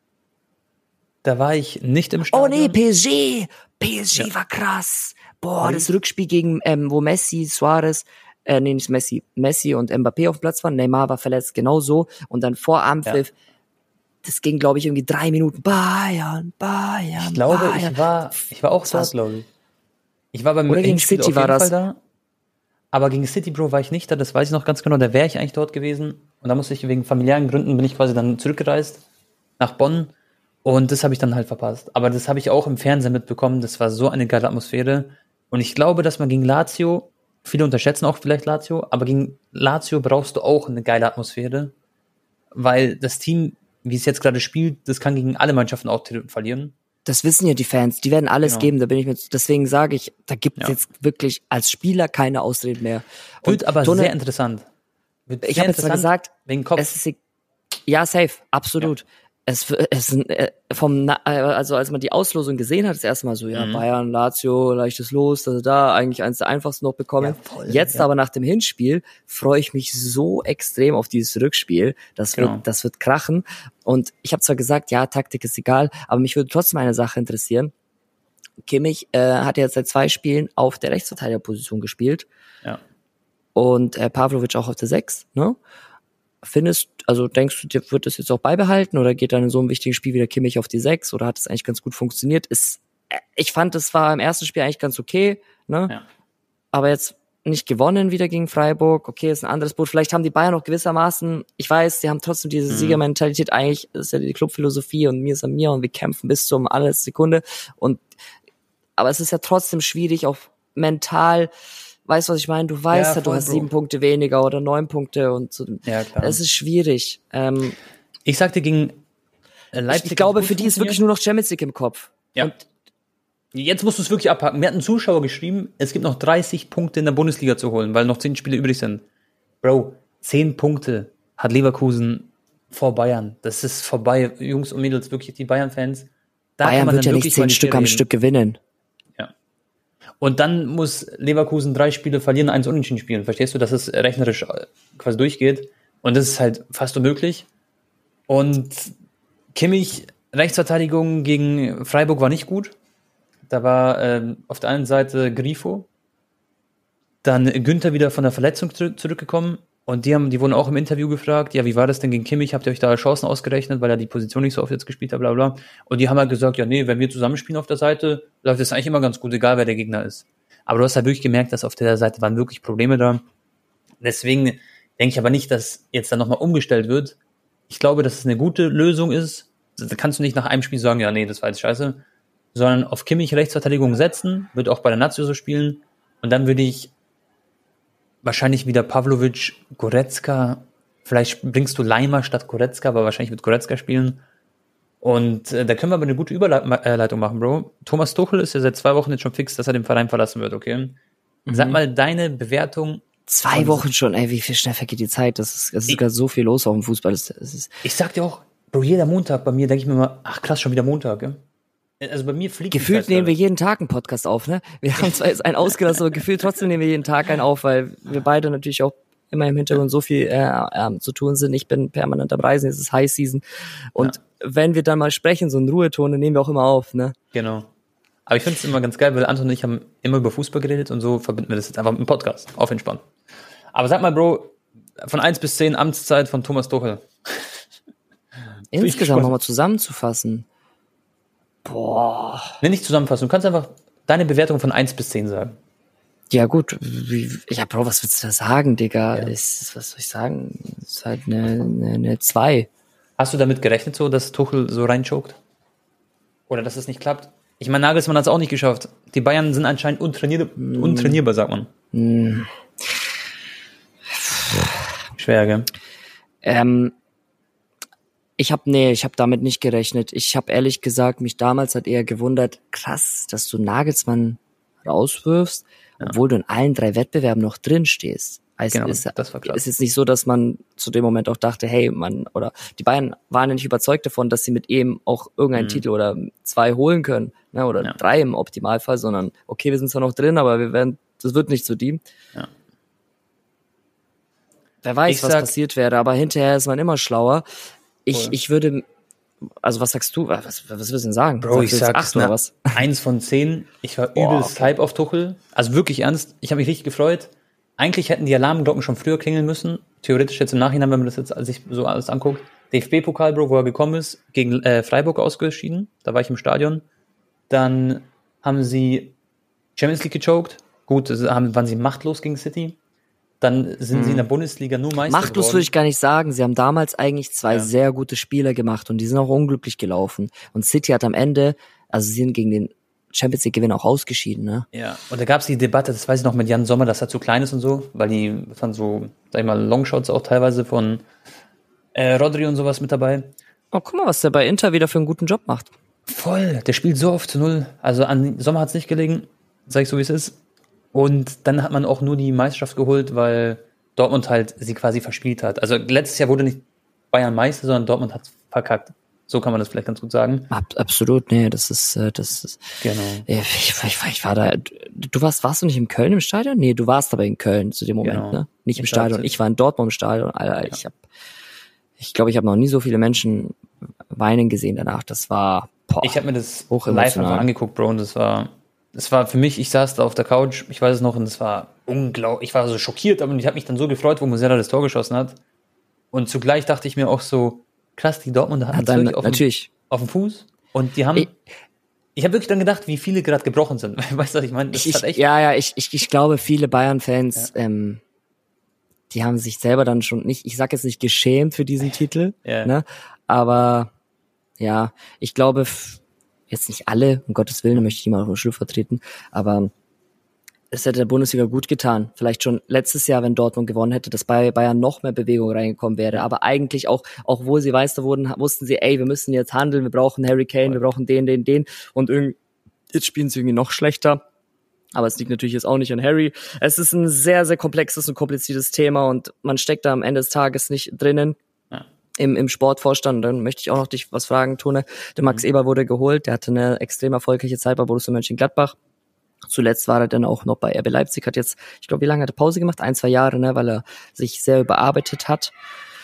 Da war ich nicht im Stadion. Oh nee, P S G. P S G ja. war krass. Boah, Ui. das Rückspiel gegen, ähm, wo Messi, Suarez, äh, nee, nicht Messi, Messi und Mbappé auf dem Platz waren. Neymar war verletzt, genau so. Und dann vor Anpfiff, ja. das ging, glaube ich, irgendwie drei Minuten. Bayern, Bayern, Ich glaube, Bayern. ich war, ich war auch dort, glaube ich. Ich war beim Oder gegen City auf jeden war das. Fall da. Aber gegen City, Bro, war ich nicht da. Das weiß ich noch ganz genau. Da wäre ich eigentlich dort gewesen. Und da musste ich wegen familiären Gründen, bin ich quasi dann zurückgereist nach Bonn. Und das habe ich dann halt verpasst. Aber das habe ich auch im Fernsehen mitbekommen. Das war so eine geile Atmosphäre. Und ich glaube, dass man gegen Lazio, viele unterschätzen auch vielleicht Lazio, aber gegen Lazio brauchst du auch eine geile Atmosphäre. Weil das Team, wie es jetzt gerade spielt, das kann gegen alle Mannschaften auch verlieren. Das wissen ja die Fans. Die werden alles genau. geben. Da bin ich mit, deswegen sage ich, da gibt es ja. jetzt wirklich als Spieler keine Ausreden mehr. Wird Und aber Tone, sehr interessant. Wird ich sehr habe jetzt mal gesagt, wegen Kopf. Es ist, ja, safe, absolut. Ja. Es, es vom also als man die Auslosung gesehen hat, das erste Mal so, ja, mhm. Bayern, Lazio, leichtes Los, also da eigentlich eins der einfachsten noch bekommen. Ja, voll, Jetzt ja. aber nach dem Hinspiel freue ich mich so extrem auf dieses Rückspiel. Das wird, genau. das wird krachen. Und ich habe zwar gesagt, ja, Taktik ist egal, aber mich würde trotzdem eine Sache interessieren. Kimmich äh, hat jetzt seit zwei Spielen auf der Rechtsverteidigerposition gespielt. Ja. Und äh, Pavlovic auch auf der sechs, ne? Findest, also denkst du, dir wird das jetzt auch beibehalten oder geht dann in so einem wichtigen Spiel wieder Kimmich auf die sechs oder hat es eigentlich ganz gut funktioniert? Ist, ich fand, es war im ersten Spiel eigentlich ganz okay, ne? Ja. Aber jetzt nicht gewonnen wieder gegen Freiburg. Okay, ist ein anderes Boot. Vielleicht haben die Bayern auch gewissermaßen, ich weiß, sie haben trotzdem diese mhm. Siegermentalität. Eigentlich ist ja die Clubphilosophie und mir ist an mir und wir kämpfen bis zum alles Sekunde. Und, aber es ist ja trotzdem schwierig, auch mental. Weißt du, was ich meine? Du weißt ja, ja du hast Bro. sieben Punkte weniger oder neun Punkte und so. Ja, klar. Es ist schwierig. Ähm, ich sagte gegen Leipzig. Ich, ich glaube, für die ist wirklich nur noch Champions League im Kopf. Ja. Und jetzt musst du es wirklich abhaken. Mir hat ein Zuschauer geschrieben, es gibt noch dreißig Punkte in der Bundesliga zu holen, weil noch zehn Spiele übrig sind. Bro, zehn Punkte hat Leverkusen vor Bayern. Das ist vorbei. Jungs und Mädels, wirklich die Bayern-Fans. Da Bayern wird ja nicht zehn Stück am Stück gewinnen. Und dann muss Leverkusen drei Spiele verlieren, eins unentschieden spielen. Verstehst du, dass es rechnerisch quasi durchgeht? Und das ist halt fast unmöglich. Und Kimmich, Rechtsverteidigung gegen Freiburg war nicht gut. Da war ähm, auf der einen Seite Grifo, dann Günther wieder von der Verletzung zurück, zurückgekommen. Und die haben, die wurden auch im Interview gefragt, ja, wie war das denn gegen Kimmich? Habt ihr euch da Chancen ausgerechnet, weil er die Position nicht so oft jetzt gespielt hat, bla bla. Und die haben halt gesagt, ja, nee, wenn wir zusammenspielen auf der Seite, läuft das eigentlich immer ganz gut, egal wer der Gegner ist. Aber du hast halt wirklich gemerkt, dass auf der Seite waren wirklich Probleme da. Deswegen denke ich aber nicht, dass jetzt dann nochmal umgestellt wird. Ich glaube, dass es eine gute Lösung ist. Da kannst du nicht nach einem Spiel sagen, ja, nee, das war jetzt scheiße. Sondern auf Kimmich Rechtsverteidigung setzen, wird auch bei der Lazio so spielen. Und dann würde ich wahrscheinlich wieder Pavlovic, Goretzka, vielleicht bringst du Leimer statt Goretzka, aber wahrscheinlich wird Goretzka spielen. Und äh, da können wir aber eine gute Überleitung machen, Bro. Thomas Tuchel ist ja seit zwei Wochen jetzt schon fix, dass er den Verein verlassen wird, okay? Mhm. Sag mal deine Bewertung. Zwei Wochen schon, ey, wie viel schnell vergeht die Zeit? Das ist, das ist sogar so viel los auf dem Fußball. Das, das ist ich sag dir auch, Bro, jeder Montag bei mir denke ich mir mal, ach krass, schon wieder Montag, gell? Also bei mir fliegt gefühlt nehmen wir jeden Tag einen Podcast auf, ne? Wir haben zwar jetzt einen ausgelassen, aber gefühlt trotzdem nehmen wir jeden Tag einen auf, weil wir beide natürlich auch immer im Hintergrund so viel äh, äh, zu tun sind. Ich bin permanent am Reisen, es ist High Season. Und ja. wenn wir dann mal sprechen, so einen Ruheton, dann nehmen wir auch immer auf, ne? Genau. Aber ich finde es immer ganz geil, weil Anton und ich haben immer über Fußball geredet und so verbinden wir das jetzt einfach mit dem Podcast. Auf entspannt. Aber sag mal, Bro, von eins bis zehn Amtszeit von Thomas Tuchel. Insgesamt nochmal zusammenzufassen. Boah. Nee, nicht zusammenfassen. Du kannst einfach deine Bewertung von eins bis zehn sagen. Ja gut, ja Bro, was willst du da sagen, Digga? Ja. Ist, was soll ich sagen? Ist halt eine, eine, eine zwei. Hast du damit gerechnet so, dass Tuchel so reinchoked? Oder dass es nicht klappt? Ich meine, Nagelsmann hat es auch nicht geschafft. Die Bayern sind anscheinend untrainier- mm. untrainierbar, sagt man. Mm. Schwer, gell? Ähm, ich habe nee, ich habe damit nicht gerechnet. Ich habe ehrlich gesagt mich damals halt eher gewundert, krass, dass du Nagelsmann rauswirfst, Ja. obwohl du in allen drei Wettbewerben noch drin stehst. Also Genau, ist, das war krass. ist jetzt nicht so, dass man zu dem Moment auch dachte, hey, man, oder die Bayern waren ja nicht überzeugt davon, dass sie mit ihm auch irgendeinen Mhm. Titel oder zwei holen können, ne, oder Ja. drei im Optimalfall, sondern okay, wir sind zwar noch drin, aber wir werden, das wird nicht zu die. Ja. Wer weiß, Ich was sag- passiert wäre, aber hinterher ist man immer schlauer. Ich, Voll. ich würde, also was sagst du? Was, was willst du denn sagen? Bro, Sagst ich du jetzt sag acht oder was? eins von zehn. Ich war Boah, übelst okay. Hype auf Tuchel. Also wirklich ernst. Ich habe mich richtig gefreut. Eigentlich hätten die Alarmglocken schon früher klingeln müssen. Theoretisch jetzt im Nachhinein, wenn man das jetzt sich so alles anguckt. D F B-Pokal, Bro, wo er gekommen ist, gegen äh, Freiburg ausgeschieden. Da war ich im Stadion. Dann haben sie Champions League gechoked. Gut, das haben, waren sie machtlos gegen City. Dann sind sie in der Bundesliga nur Meister Machtlos geworden. würde ich gar nicht sagen. Sie haben damals eigentlich zwei Ja. sehr gute Spieler gemacht und die sind auch unglücklich gelaufen. Und City hat am Ende, also sie sind gegen den Champions League Gewinner auch ausgeschieden, ne? Ja, und da gab es die Debatte, das weiß ich noch, mit Jan Sommer, dass er zu klein ist und so, weil die, das waren so, sag ich mal, Longshots auch teilweise von äh, Rodri und sowas mit dabei. Oh, guck mal, was der bei Inter wieder für einen guten Job macht. Voll, der spielt so oft zu null. Also an Sommer hat es nicht gelegen, sag ich so, wie es ist. Und dann hat man auch nur die Meisterschaft geholt, weil Dortmund halt sie quasi verspielt hat. Also letztes Jahr wurde nicht Bayern Meister, sondern Dortmund hat verkackt. So kann man das vielleicht ganz gut sagen. Ab, absolut, nee, das ist, äh, das ist, Genau. ich, ich, ich, ich war da, du warst, warst du nicht in Köln im Stadion? Nee, du warst aber in Köln zu dem Moment, Genau. ne? Nicht im Ich Stadion, war- ich war in Dortmund im Stadion, Alter, ich hab, ich glaube, ich habe noch nie so viele Menschen weinen gesehen danach, das war, boah. Ich habe mir das Hochemotional. live einfach angeguckt, Bro, und das war, das war für mich, ich saß da auf der Couch, ich weiß es noch, und das war unglaublich, ich war so schockiert, aber ich habe mich dann so gefreut, wo Musiala das Tor geschossen hat. Und zugleich dachte ich mir auch so, krass, die Dortmunder hatten Hat dann, wirklich auf, dem, natürlich. auf dem Fuß und die haben, Ich- ich, ich habe wirklich dann gedacht, wie viele gerade gebrochen sind. Weißt du, was ich meine? Das Ich, hat echt, ja, ja, ich, ich, ich glaube, viele Bayern-Fans, ähm, die haben sich selber dann schon nicht, ich sag jetzt nicht geschämt für diesen Titel, Ja. ne? Aber ja, ich glaube, f- jetzt nicht alle, um Gottes Willen, da möchte ich niemand auf den Schliff vertreten, aber es hätte der Bundesliga gut getan. Vielleicht schon letztes Jahr, wenn Dortmund gewonnen hätte, dass bei Bayern noch mehr Bewegung reingekommen wäre. Aber eigentlich auch, auch wo sie Meister wurden, wussten sie, ey, wir müssen jetzt handeln, wir brauchen Harry Kane, wir brauchen den, den, den. Und irgendwie, jetzt spielen sie irgendwie noch schlechter. Aber es liegt natürlich jetzt auch nicht an Harry. Es ist ein sehr, sehr komplexes und kompliziertes Thema und man steckt da am Ende des Tages nicht drinnen. Ja. Im, im Sportvorstand. Und dann möchte ich auch noch dich was fragen, Tone. Der Max Mhm. Eber wurde geholt, der hatte eine extrem erfolgreiche Zeit bei Borussia Mönchengladbach. Zuletzt war er dann auch noch bei R B Leipzig, hat jetzt, ich glaube, wie lange hat er Pause gemacht? Ein, zwei Jahre, ne, weil er sich sehr überarbeitet hat.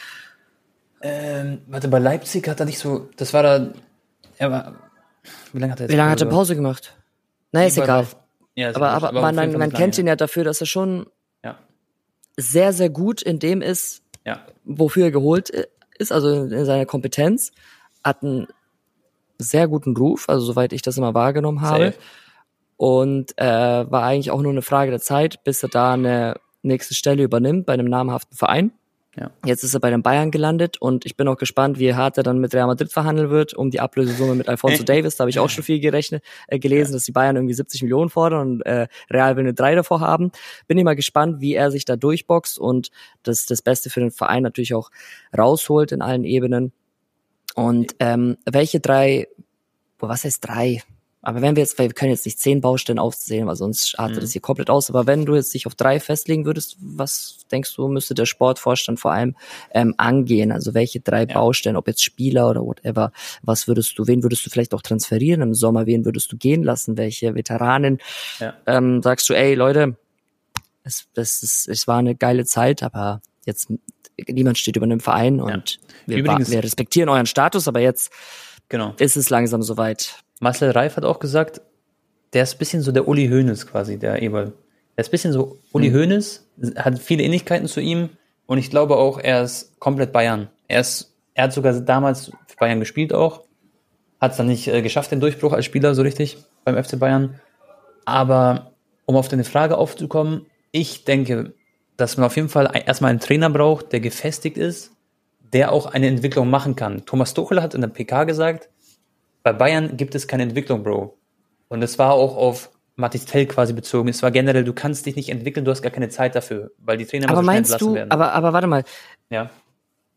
ähm, warte, bei Leipzig hat er nicht so, das war da, er war, wie lange hat er jetzt Wie lange hat er Pause? Pause gemacht? Na, ist Bei- egal. Ja, ist Aber, wurscht, aber auf man, jeden man, Fall man nicht kennt lange. ihn ja dafür, dass er schon Ja, sehr, sehr gut in dem ist, ja, wofür er geholt ist, also in seiner Kompetenz, hat einen sehr guten Ruf, also soweit ich das immer wahrgenommen habe. safe. Und äh, war eigentlich auch nur eine Frage der Zeit, bis er da eine nächste Stelle übernimmt bei einem namhaften Verein. Ja. Jetzt ist er bei den Bayern gelandet und ich bin auch gespannt, wie hart er dann mit Real Madrid verhandeln wird, um die Ablösesumme mit Alphonso Davies. Da habe ich auch schon viel gerechnet, äh, gelesen, ja. dass die Bayern irgendwie siebzig Millionen fordern und äh, Real will eine drei davor haben. Bin ich mal gespannt, wie er sich da durchboxt und das das Beste für den Verein natürlich auch rausholt in allen Ebenen. Und ähm, welche drei, boah, was heißt drei? Aber wenn wir jetzt, weil wir können jetzt nicht zehn Baustellen aufzählen, weil sonst artet Mhm. das hier komplett aus. Aber wenn du jetzt dich auf drei festlegen würdest, was denkst du, müsste der Sportvorstand vor allem ähm, angehen? Also welche drei Ja. Baustellen, ob jetzt Spieler oder whatever, was würdest du, wen würdest du vielleicht auch transferieren im Sommer, wen würdest du gehen lassen, welche Veteranen? Ja. Ähm, sagst du, ey Leute, es, das ist, es war eine geile Zeit, aber jetzt niemand steht über einem Verein und wir, Übrigens- wir respektieren euren Status, aber jetzt Genau. ist es langsam soweit. Marcel Reif hat auch gesagt, der ist ein bisschen so der Uli Hoeneß quasi, der Eberl. Der ist ein bisschen so Uli Mhm. Hoeneß, hat viele Ähnlichkeiten zu ihm und ich glaube auch, er ist komplett Bayern. Er ist, er hat sogar damals für Bayern gespielt auch, hat es dann nicht äh, geschafft, den Durchbruch als Spieler so richtig beim F C Bayern. Aber um auf deine Frage aufzukommen, ich denke, dass man auf jeden Fall ein, erstmal einen Trainer braucht, der gefestigt ist, der auch eine Entwicklung machen kann. Thomas Tuchel hat in der P K gesagt, bei Bayern gibt es keine Entwicklung, Bro. Und es war auch auf Mathis Tell quasi bezogen. Es war generell, du kannst dich nicht entwickeln, du hast gar keine Zeit dafür, weil die Trainer immer Aber so schnell meinst entlassen du, werden. aber, aber warte mal, ja.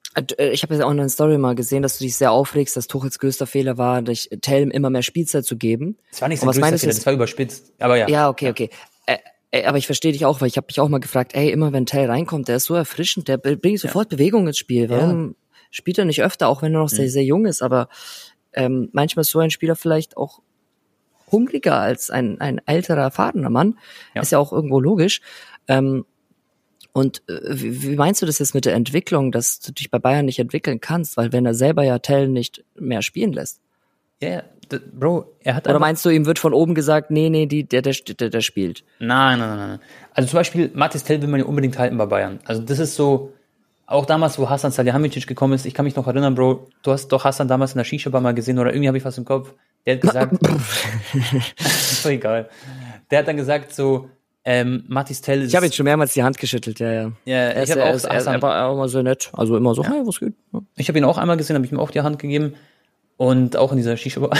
Ich habe jetzt auch in einer Story mal gesehen, dass du dich sehr aufregst, dass Tuchels größter Fehler war, durch Tell immer mehr Spielzeit zu geben. Das war nicht sein größter Fehler, das war überspitzt. Aber ja. Ja, okay, okay. Äh, äh, aber ich verstehe dich auch, weil ich habe mich auch mal gefragt, ey, immer wenn Tell reinkommt, der ist so erfrischend, der bringt sofort ja. Bewegung ins Spiel. Warum ja. spielt er nicht öfter, auch wenn er noch mhm. sehr, sehr jung ist? Aber ähm, manchmal ist so ein Spieler vielleicht auch hungriger als ein, ein älterer, erfahrener Mann. Ja. Ist ja auch irgendwo logisch. Ähm, Und äh, wie, wie meinst du das jetzt mit der Entwicklung, dass du dich bei Bayern nicht entwickeln kannst, weil wenn er selber ja Tell nicht mehr spielen lässt? Ja, yeah, Bro, er hat Oder meinst du, ihm wird von oben gesagt, nee, nee, die, der, der, der, der spielt? Nein, nein, nein. Also zum Beispiel, Mathis Tell will man ja unbedingt halten bei Bayern. Also das ist so, auch damals, wo Hasan Salihamidzic gekommen ist, ich kann mich noch erinnern, Bro, du hast doch Hasan damals in der Shisha-Bar mal gesehen, oder irgendwie habe ich was im Kopf, der hat gesagt, ist doch egal, der hat dann gesagt so, Ähm, Mathis Tell ist... Ich habe jetzt schon mehrmals die Hand geschüttelt, ja, ja. Ja, er ich habe auch... Er, er war immer so nett, also immer so, ja. Hey, was geht? Ja. Ich habe ihn auch einmal gesehen, habe ich ihm auch die Hand gegeben und auch in dieser Shisha-Bar.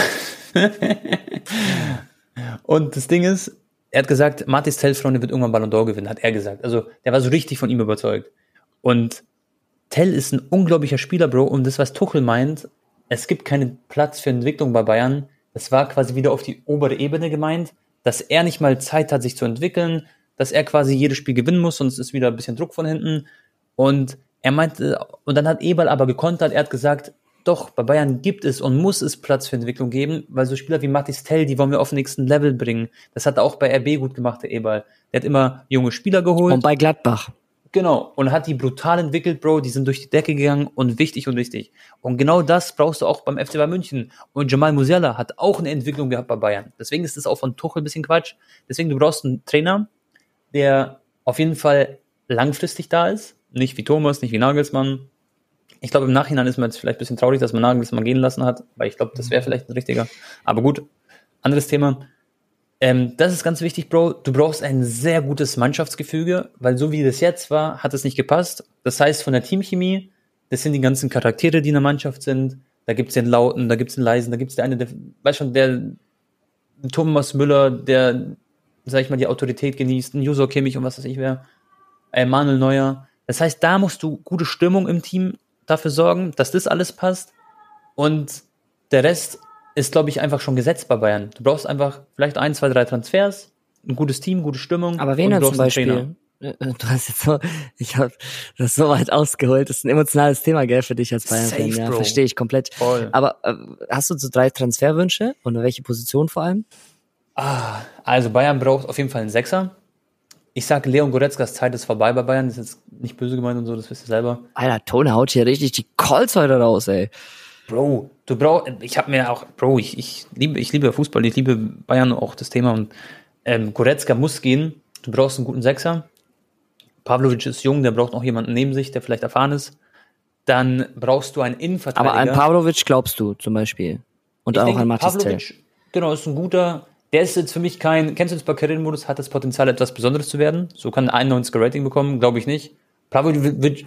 Und das Ding ist, er hat gesagt, Mathis Tell, Freunde, wird irgendwann Ballon d'Or gewinnen, hat er gesagt. Also, der war so richtig von ihm überzeugt. Und Tell ist ein unglaublicher Spieler, Bro, und das, was Tuchel meint, es gibt keinen Platz für Entwicklung bei Bayern, das war quasi wieder auf die obere Ebene gemeint, dass er nicht mal Zeit hat, sich zu entwickeln, dass er quasi jedes Spiel gewinnen muss, sonst ist wieder ein bisschen Druck von hinten. Und er meinte, und dann hat Eberl aber gekontert, er hat gesagt, doch, bei Bayern gibt es und muss es Platz für Entwicklung geben, weil so Spieler wie Mathis Tell, die wollen wir auf den nächsten Level bringen. Das hat er auch bei R B gut gemacht, der Eberl. Der hat immer junge Spieler geholt. Und bei Gladbach. Genau, und hat die brutal entwickelt, Bro, die sind durch die Decke gegangen und wichtig und wichtig. Und genau das brauchst du auch beim F C Bayern München. Und Jamal Musiala hat auch eine Entwicklung gehabt bei Bayern. Deswegen ist das auch von Tuchel ein bisschen Quatsch. Deswegen, du brauchst einen Trainer, der auf jeden Fall langfristig da ist. Nicht wie Thomas, nicht wie Nagelsmann. Ich glaube, im Nachhinein ist man jetzt vielleicht ein bisschen traurig, dass man Nagelsmann gehen lassen hat, weil ich glaube, das wäre vielleicht ein richtiger. Aber gut, anderes Thema. Ähm, das ist ganz wichtig, Bro. Du brauchst ein sehr gutes Mannschaftsgefüge, weil so wie das jetzt war, hat es nicht gepasst. Das heißt, von der Teamchemie, das sind die ganzen Charaktere, die in der Mannschaft sind. Da gibt's den Lauten, da gibt's den Leisen, da gibt's der eine, der, weißt schon, der Thomas Müller, der, sag ich mal, die Autorität genießt, ein Jusor Kimmich und was weiß ich wer, äh, Manuel Neuer. Das heißt, da musst du gute Stimmung im Team dafür sorgen, dass das alles passt. Und der Rest ist, glaube ich, einfach schon gesetzt bei Bayern. Du brauchst einfach vielleicht ein, zwei, drei Transfers, ein gutes Team, gute Stimmung. Aber wen hat zum Beispiel? Du hast jetzt so, ich habe das so weit ausgeholt. Das ist ein emotionales Thema, gell, für dich als Bayern-Fan. Ja, verstehe ich komplett. Voll. Aber äh, hast du so drei Transferwünsche und welche Position vor allem? Ah, also Bayern braucht auf jeden Fall einen Sechser. Ich sage, Leon Goretzkas Zeit ist vorbei bei Bayern. Das ist jetzt nicht böse gemeint und so, das wisst ihr selber. Alter, Tone haut hier richtig die Calls heute raus, ey. Bro, du brauchst, ich habe mir auch, Bro, ich, ich liebe, ich liebe Fußball, ich liebe Bayern auch das Thema und ähm, Goretzka muss gehen. Du brauchst einen guten Sechser. Pavlovic ist jung, der braucht noch jemanden neben sich, der vielleicht erfahren ist. Dann brauchst du einen Innenverteidiger. Aber an Pavlovic glaubst du zum Beispiel und ich auch denke, an Mathis Tell. Genau, ist ein guter. Der ist jetzt für mich kein, kennst du das bei Karrieremodus, hat das Potenzial, etwas Besonderes zu werden? So kann ein einundneunziger Rating bekommen, glaube ich nicht. Pavlovic,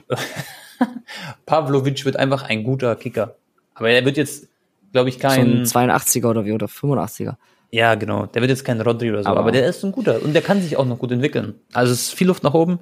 Pavlovic wird einfach ein guter Kicker. Aber er wird jetzt, glaube ich, kein... So ein zweiundachtziger oder wie, oder fünfundachtziger. Ja, genau. Der wird jetzt kein Rodri oder so, aber, aber der ist ein guter. Und der kann sich auch noch gut entwickeln. Also es ist viel Luft nach oben.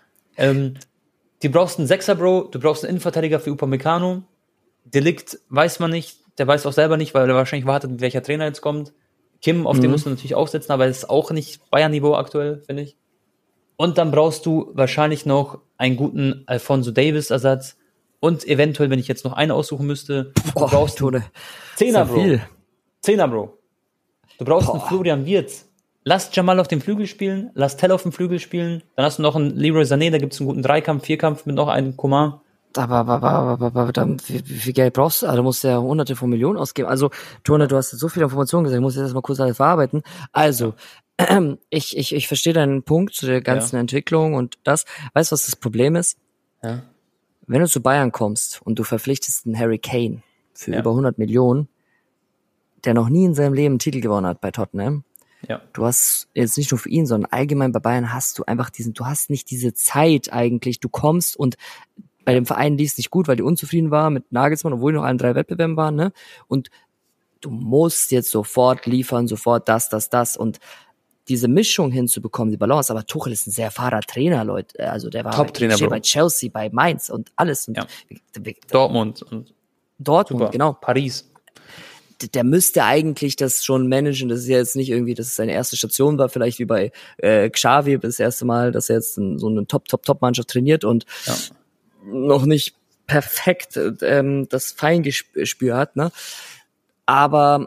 Ähm, du brauchst einen Sechser, Bro. Du brauchst einen Innenverteidiger für Upamecano. Delikt weiß man nicht. Der weiß auch selber nicht, weil er wahrscheinlich wartet, welcher Trainer jetzt kommt. Kim, auf mhm. den musst du natürlich auch setzen, aber er ist auch nicht Bayern-Niveau aktuell, finde ich. Und dann brauchst du wahrscheinlich noch einen guten Alphonso Davies-Ersatz. Und eventuell, wenn ich jetzt noch einen aussuchen müsste, du oh, brauchst Tode. Zehner, Bro. Viel. Zehner, Bro. Du brauchst Boah. einen Florian Wirtz. Lass Jamal auf dem Flügel spielen, lass Tell auf dem Flügel spielen. Dann hast du noch einen Leroy Sané, da gibt's einen guten Dreikampf, Vierkampf mit noch einem Coman. Aber, aber, aber, aber, aber dann, wie, wie viel Geld brauchst du? Also, du musst ja hunderte von Millionen ausgeben. Also, Tone, du hast jetzt so viele Informationen gesagt, ich muss jetzt erstmal kurz alles verarbeiten. Also, äh, ich, ich, ich verstehe deinen Punkt zu der ganzen ja. Entwicklung und das. Weißt du, was das Problem ist? Ja. Wenn du zu Bayern kommst und du verpflichtest einen Harry Kane für ja. über hundert Millionen, der noch nie in seinem Leben einen Titel gewonnen hat bei Tottenham. Ja. Du hast jetzt nicht nur für ihn, sondern allgemein bei Bayern hast du einfach diesen, du hast nicht diese Zeit eigentlich. Du kommst und bei dem Verein lief es nicht gut, weil die unzufrieden war mit Nagelsmann, obwohl die noch allen drei Wettbewerben waren, ne? Und du musst jetzt sofort liefern, sofort das, das, das. Und diese Mischung hinzubekommen, die Balance. Aber Tuchel ist ein sehr fahrer Trainer, Leute. Also der war Top-Trainer, bei Chelsea, bei Mainz und alles. Und ja. Dortmund und Dortmund, super. Genau. Paris. Der müsste eigentlich das schon managen. Das ist ja jetzt nicht irgendwie, dass es seine erste Station war, vielleicht wie bei äh, Xavi das erste Mal, dass er jetzt ein, so eine Top-Top-Top-Mannschaft trainiert und ja. noch nicht perfekt ähm, das Feingespür hat, ne? Aber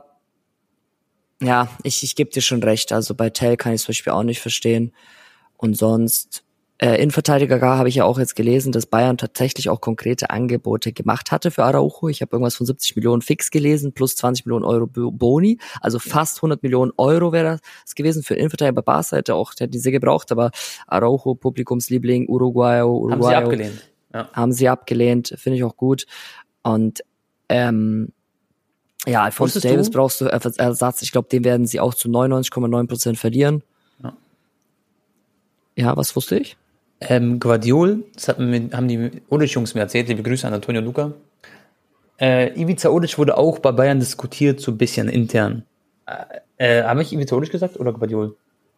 ja, ich, ich gebe dir schon recht. Also bei Tell kann ich zum Beispiel auch nicht verstehen. Und sonst, äh, Innenverteidiger habe ich ja auch jetzt gelesen, dass Bayern tatsächlich auch konkrete Angebote gemacht hatte für Araujo. Ich habe irgendwas von siebzig Millionen fix gelesen, plus zwanzig Millionen Euro Boni. Also fast hundert Millionen Euro wäre das gewesen für Innenverteidiger. Bei Barca hätte auch, hätte diese gebraucht, aber Araujo, Publikumsliebling, Uruguayo, Uruguayo. Haben sie abgelehnt. Ja. Haben sie abgelehnt, finde ich auch gut. Und, ähm, ja, Alphonso Davies brauchst du Ersatz. Ich glaube, den werden sie auch zu neunundneunzig Komma neun Prozent verlieren. Ja. Ja, was wusste ich? Ähm, Guardiol, das hat, haben die Odic-Jungs mir erzählt, liebe Grüße an Antonio Luca. Äh, Ivica Odic wurde auch bei Bayern diskutiert, so ein bisschen intern. Äh, äh, habe ich Ivica Odic gesagt oder Guardiol?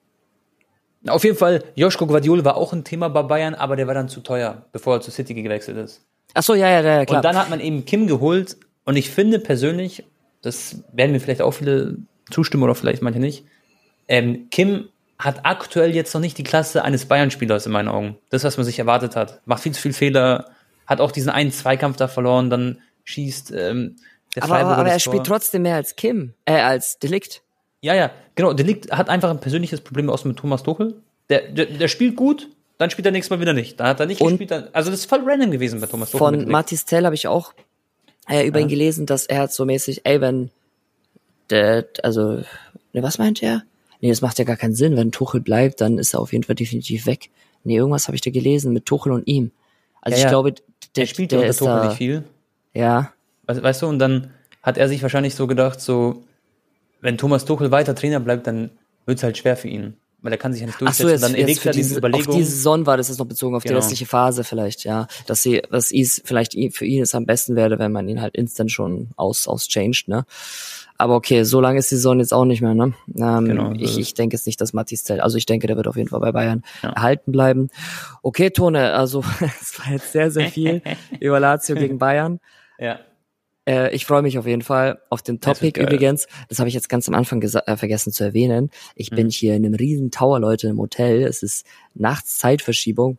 Auf jeden Fall, Joschko Guardiol war auch ein Thema bei Bayern, aber der war dann zu teuer, bevor er zu City gewechselt ist. Ach so, ja, ja, ja, klar. Und dann hat man eben Kim geholt und ich finde persönlich, das werden mir vielleicht auch viele zustimmen oder vielleicht manche nicht, ähm, Kim hat aktuell jetzt noch nicht die Klasse eines Bayern-Spielers in meinen Augen. Das, was man sich erwartet hat. Macht viel zu viel Fehler, hat auch diesen einen Zweikampf da verloren, dann schießt ähm, der aber, Freiburger aber, aber er das spielt Tor. trotzdem mehr als Kim, äh, als Delikt. Ja, ja, genau. Delikt hat einfach ein persönliches Problem aus mit Thomas Tuchel. Der, der, der spielt gut, dann spielt er nächstes Mal wieder nicht. Dann hat er nicht Und gespielt. Dann, also das ist voll random gewesen bei Thomas Tuchel. Von Mathis Tell habe ich auch äh, über ja. ihn gelesen, dass er hat so mäßig, ey, wenn der, also, ne, was meint er? Nee, das macht ja gar keinen Sinn. Wenn Tuchel bleibt, dann ist er auf jeden Fall definitiv weg. Nee, irgendwas habe ich da gelesen mit Tuchel und ihm. Also ja, ich ja. glaube, der, der spielt der ja unter ist Tuchel da, nicht viel. Ja. Weißt, weißt du, und dann hat er sich wahrscheinlich so gedacht, so, wenn Thomas Tuchel weiter Trainer bleibt, dann wird es halt schwer für ihn. Weil er kann sich ja nicht durchsetzen. Ach so, jetzt, dann jetzt für er diese, auf diese Saison war das jetzt noch bezogen auf genau. die restliche Phase vielleicht, ja. Dass sie, was is vielleicht für ihn es am besten wäre, wenn man ihn halt instant schon aus, auschanged, ne. Aber okay, so lange ist die Saison jetzt auch nicht mehr, ne? Ähm, genau, ich, ich denke jetzt nicht, dass Mathis zählt. Also ich denke, der wird auf jeden Fall bei Bayern ja. erhalten bleiben. Okay, Tone, also es war jetzt sehr, sehr viel über Lazio gegen Bayern. Ja. Äh, ich freue mich auf jeden Fall auf den Topic übrigens. Das habe ich jetzt ganz am Anfang gesa- äh, vergessen zu erwähnen. Ich mhm. bin hier in einem riesen Tower, Leute, im Hotel. Es ist nachts Zeitverschiebung.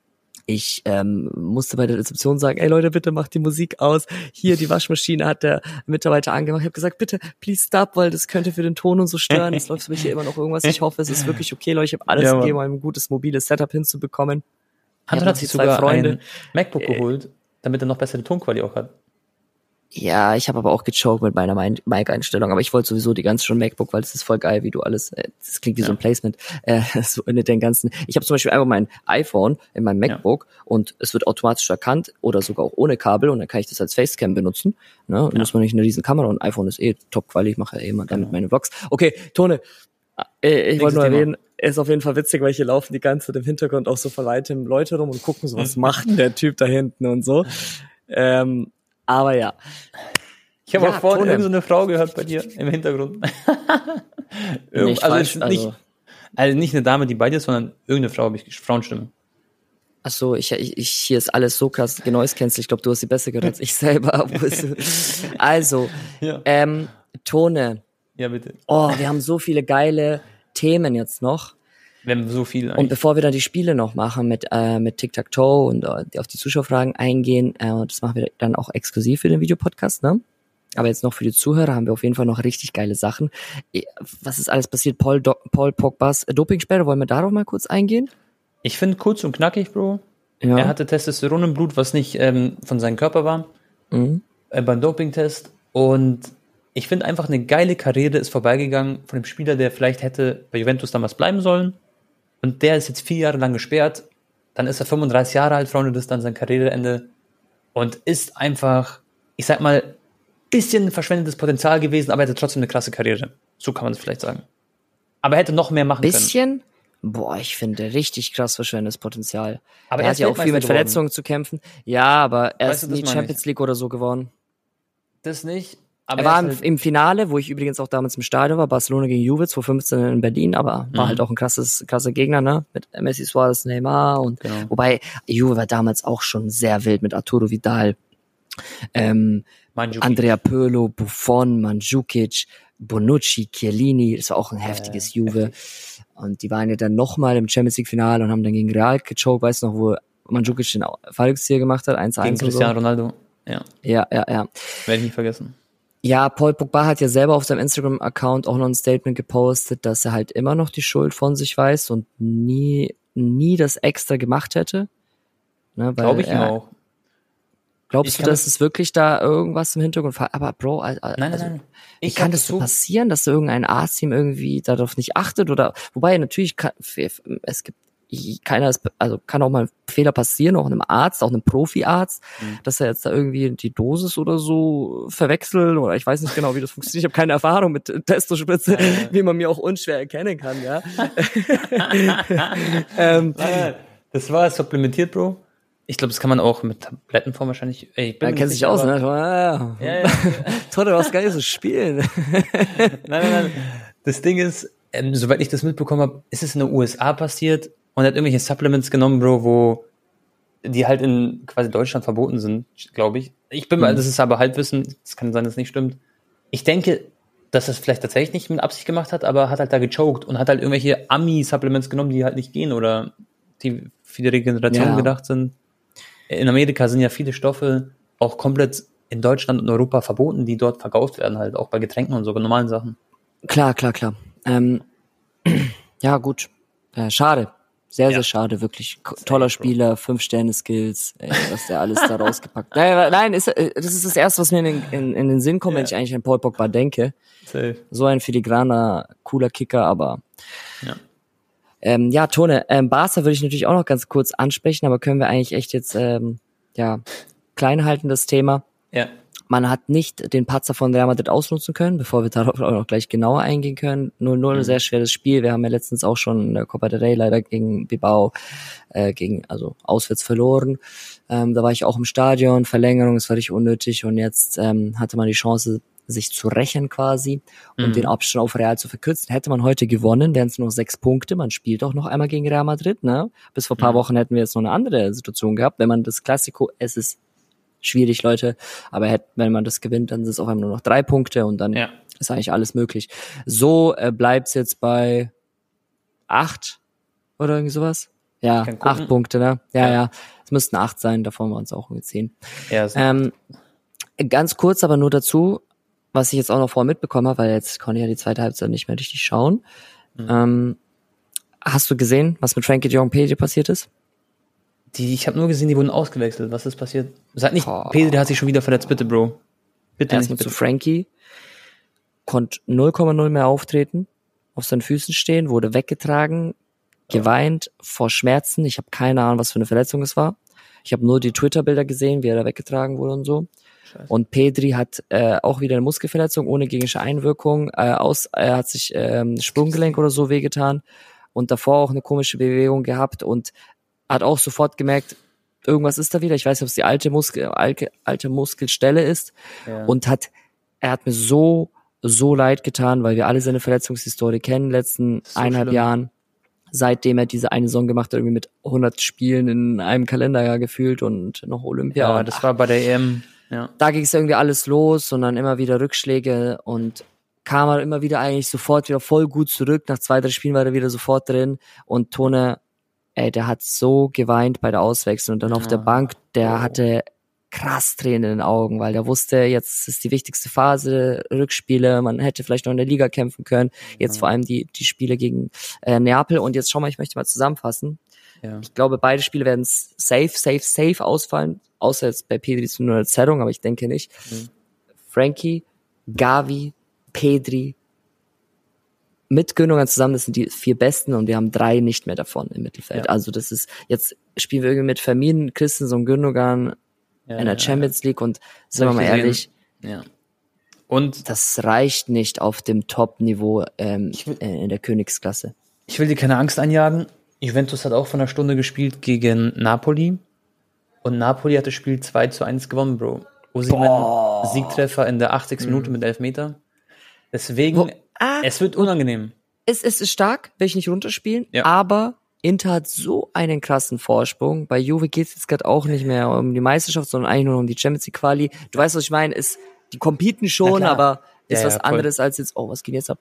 Ich ähm, musste bei der Rezeption sagen, ey Leute, bitte macht die Musik aus. Hier, die Waschmaschine hat der Mitarbeiter angemacht. Ich habe gesagt, bitte, please stop, weil das könnte für den Ton und so stören. Es läuft für mich hier immer noch irgendwas. Ich hoffe, es ist wirklich okay, Leute. Ich habe alles ja, gegeben, um ein gutes mobiles Setup hinzubekommen. Anton hat sich sogar Freunde. ein MacBook äh, geholt, damit er noch bessere Tonqualität auch hat. Ja, ich habe aber auch gechoked mit meiner Mic-Einstellung, aber ich wollte sowieso die ganze schon MacBook, weil es ist voll geil, wie du alles, das klingt wie ja. so ein Placement, äh, so mit den ganzen, ich habe zum Beispiel einfach mein iPhone in meinem MacBook ja. und es wird automatisch erkannt oder sogar auch ohne Kabel und dann kann ich das als Facecam benutzen, ne, ja. muss man nicht eine riesen Kamera und iPhone ist eh Top-Quali, ich mache ja eh immer damit genau. meine Vlogs. Okay, Tone, äh, ich wollte nur Thema. erwähnen, ist auf jeden Fall witzig, weil hier laufen die ganze Zeit im Hintergrund auch so von weitem Leute rum und gucken so, was macht der Typ da hinten und so, ähm, aber ja. Ich habe ja, auch vorhin irgendeine so Frau gehört bei dir im Hintergrund. Nicht also, falsch, nicht, also. also nicht eine Dame, die bei dir ist, sondern irgendeine Frau, habe ich Frauenstimme. Ach so, ich, ich, ich, hier ist alles so krass genoise cancel. Ich glaube, du hast sie besser gehört als ich selber. Also, ja. ähm, Tone. Ja, bitte. Oh, wir haben so viele geile Themen jetzt noch. Wir haben so viel eigentlich. Und bevor wir dann die Spiele noch machen mit äh, mit Tic-Tac-Toe und äh, auf die Zuschauerfragen eingehen, äh, das machen wir dann auch exklusiv für den Videopodcast, ne? Aber jetzt noch für die Zuhörer haben wir auf jeden Fall noch richtig geile Sachen. Was ist alles passiert? Paul, Do- Paul Pogbas Dopingsperre, wollen wir darauf mal kurz eingehen? Ich finde kurz und knackig, Bro. Ja. Er hatte Testosteron im Blut, was nicht ähm, von seinem Körper war, mhm. äh, beim Dopingtest. Und ich finde einfach, eine geile Karriere ist vorbeigegangen von dem Spieler, der vielleicht hätte bei Juventus damals bleiben sollen. Und der ist jetzt vier Jahre lang gesperrt. Dann ist er fünfunddreißig Jahre alt, Freunde, das ist dann sein Karriereende. Und ist einfach, ich sag mal, bisschen verschwendetes Potenzial gewesen, aber er hatte trotzdem eine krasse Karriere. So kann man es vielleicht sagen. Aber er hätte noch mehr machen bisschen? können. Bisschen? Boah, ich finde richtig krass verschwendetes Potenzial. Aber er, er hat ja auch viel mit Verletzungen zu kämpfen. Ja, aber er weißt ist du, nie Champions League oder so geworden. Das nicht. Aber er war er im, ist halt, im Finale, wo ich übrigens auch damals im Stadion war, Barcelona gegen Juve zwanzig fünfzehn in Berlin, aber war Mhm. halt auch ein krasses, krasser Gegner, ne? Mit Messi, Suarez, Neymar und Genau. wobei Juve war damals auch schon sehr wild mit Arturo Vidal, ähm, Mandzukic. Andrea Pirlo, Buffon, Mandzukic, Bonucci, Chiellini, das war auch ein heftiges Äh, Juve. heftig. Und die waren ja dann nochmal im Champions League Finale und haben dann gegen Real gechoked, weißt du noch, wo Mandzukic den Fallrückzieher gemacht hat, eins zu Gegen eins und so. Cristiano Ronaldo. Ja, Ja, ja, ja. werde ich nicht vergessen. Ja, Paul Pogba hat ja selber auf seinem Instagram-Account auch noch ein Statement gepostet, dass er halt immer noch die Schuld von sich weiß und nie, nie das extra gemacht hätte. Ne, weil Glaube ich ihm er, auch. Glaubst Ich du, kann dass das- es wirklich da irgendwas im Hintergrund war? Aber Bro, also, Nein, nein, also, nein. wie Ich kann sag das so dazu- passieren, dass irgendein Arzt-Team irgendwie darauf nicht achtet oder, wobei natürlich kann, es gibt, keiner ist, also kann auch mal ein Fehler passieren, auch einem Arzt, auch einem Profi-Arzt, Mhm. dass er jetzt da irgendwie die Dosis oder so verwechselt oder ich weiß nicht genau, wie das funktioniert. Ich habe keine Erfahrung mit Testospritze, Äh. wie man mir auch unschwer erkennen kann, ja. ähm, Nein, nein. Das war supplementiert, Bro. Ich glaube, das kann man auch mit Tablettenform wahrscheinlich. Ey, ich bin man mir kennt nicht sich aus, sicher, ne? Ja, Ja, ja. Toll, du hast gar nicht so spielen. Nein, nein, nein. Das Ding ist, ähm, soweit ich das mitbekommen habe, ist es in den U S A passiert und er hat irgendwelche Supplements genommen, Bro, wo die halt in quasi Deutschland verboten sind, glaube ich. Ich bin mal, Mhm. das ist aber Halbwissen, es kann sein, dass es nicht stimmt. Ich denke, dass er es vielleicht tatsächlich nicht mit Absicht gemacht hat, aber hat halt da gechoked und hat halt irgendwelche Ami-Supplements genommen, die halt nicht gehen oder die für die Regeneration Ja. gedacht sind. In Amerika sind ja viele Stoffe auch komplett in Deutschland und Europa verboten, die dort verkauft werden, halt auch bei Getränken und so, bei normalen Sachen. Klar, klar, klar. Ähm, ja, gut. Äh, schade. Sehr, Ja. sehr schade, wirklich. K- Toller Spieler, fünf Sterne Skills, ey, was der alles da rausgepackt. Nein, nein, ist, äh, das ist das Erste, was mir in, den- in, in den Sinn kommt, wenn Ja. ich eigentlich an Paul Pogba denke. Safe. So ein filigraner, cooler Kicker, aber Ja. ähm, ja, Tone, ähm, Barca würde ich natürlich auch noch ganz kurz ansprechen, aber können wir eigentlich echt jetzt ähm, ja klein halten, das Thema. Ja. Man hat nicht den Patzer von Real Madrid ausnutzen können, bevor wir darauf auch noch gleich genauer eingehen können. null null, Mhm. sehr schweres Spiel. Wir haben ja letztens auch schon in der Copa del Rey leider gegen Bilbao, äh, gegen, also auswärts verloren. Ähm, da war ich auch im Stadion, Verlängerung, das war richtig unnötig und jetzt ähm, hatte man die Chance, sich zu rächen quasi und Mhm. den Abstand auf Real zu verkürzen. Hätte man heute gewonnen, wären es nur sechs Punkte. Man spielt auch noch einmal gegen Real Madrid, ne? Bis vor ein paar Mhm. Wochen hätten wir jetzt noch eine andere Situation gehabt. Wenn man das Klassiko, es ist schwierig, Leute, aber hätte, wenn man das gewinnt, dann sind es auf einmal nur noch drei Punkte und dann Ja. ist eigentlich alles möglich. So äh, bleibt's jetzt bei acht oder irgendwie sowas. Ja, kann gucken. acht Punkte, ne? Ja, Ja. ja. Es müssten acht sein, davon waren es auch irgendwie zehn. Ja, so. Ähm, ganz kurz aber nur dazu, was ich jetzt auch noch vorher mitbekommen habe, weil jetzt konnte ich ja die zweite Halbzeit nicht mehr richtig schauen. Mhm. Ähm, hast du gesehen, was mit Frankie de Jong Pedri passiert ist? Die, ich habe nur gesehen, die wurden ausgewechselt. Was ist passiert? Sag nicht, Boah. Pedri hat sich schon wieder verletzt, bitte, Bro. Bitte Erstmal nicht, zu bitte. Frankie, konnte null Komma null mehr auftreten, auf seinen Füßen stehen, wurde weggetragen, geweint vor Schmerzen. Ich habe keine Ahnung, was für eine Verletzung es war. Ich habe nur die Twitter-Bilder gesehen, wie er da weggetragen wurde und so. Scheiße. Und Pedri hat äh, auch wieder eine Muskelverletzung ohne gegnerische Einwirkung. Äh, aus, er hat sich ähm, Sprunggelenk oder so wehgetan und davor auch eine komische Bewegung gehabt und hat auch sofort gemerkt, irgendwas ist da wieder. Ich weiß nicht, ob es die alte Muskel, alte, alte Muskelstelle ist. Ja. Und hat, er hat mir so, so leid getan, weil wir alle seine Verletzungshistorie kennen, in den letzten So eineinhalb schlimm. Jahren. Seitdem er diese eine Saison gemacht hat, irgendwie mit hundert Spielen in einem Kalenderjahr gefühlt und noch Olympia. ja, und das ach, war bei der E M. Ja. da ging es irgendwie alles los und dann immer wieder Rückschläge und kam er immer wieder eigentlich sofort wieder voll gut zurück. Nach zwei, drei Spielen war er wieder sofort drin und Tone, ey, der hat so geweint bei der Auswechslung und dann auf Ah, der Bank, der oh. hatte krass Tränen in den Augen, weil der wusste, jetzt ist die wichtigste Phase, Rückspiele, man hätte vielleicht noch in der Liga kämpfen können, jetzt Mhm. vor allem die die Spiele gegen äh, Neapel und jetzt schau mal, ich möchte mal zusammenfassen. Ja. Ich glaube, beide Spiele werden safe, safe, safe ausfallen, außer jetzt bei Pedri zu nur eine Zerrung, aber ich denke nicht. Mhm. Frankie, Gavi, Pedri, mit Gündogan zusammen, das sind die vier Besten und wir haben drei nicht mehr davon im Mittelfeld. Ja. Also das ist, jetzt spielen wir irgendwie mit Firmino, Christensen und Gündogan Ja, in der ja, Champions League und sind wir Hab mal ich gesehen. ehrlich, Ja. Und das reicht nicht auf dem Top-Niveau ähm, Ich will- äh, in der Königsklasse. ich will dir keine Angst einjagen. Juventus hat auch von einer Stunde gespielt gegen Napoli. Und Napoli hat das Spiel zwei zu eins gewonnen, Bro. Osimhen Siegtreffer in der achtzigsten Minute mit Elfmeter. Deswegen, Wo, ah, es wird unangenehm. Es, es ist stark, will ich nicht runterspielen, Ja. aber Inter hat so einen krassen Vorsprung. Bei Juve geht es jetzt gerade auch nicht mehr um die Meisterschaft, sondern eigentlich nur um die Champions League Quali. Du weißt, was ich meine, ist, die competen schon, Na klar. aber ist Ja, was ja, voll. anderes als jetzt, oh, was geht jetzt ab?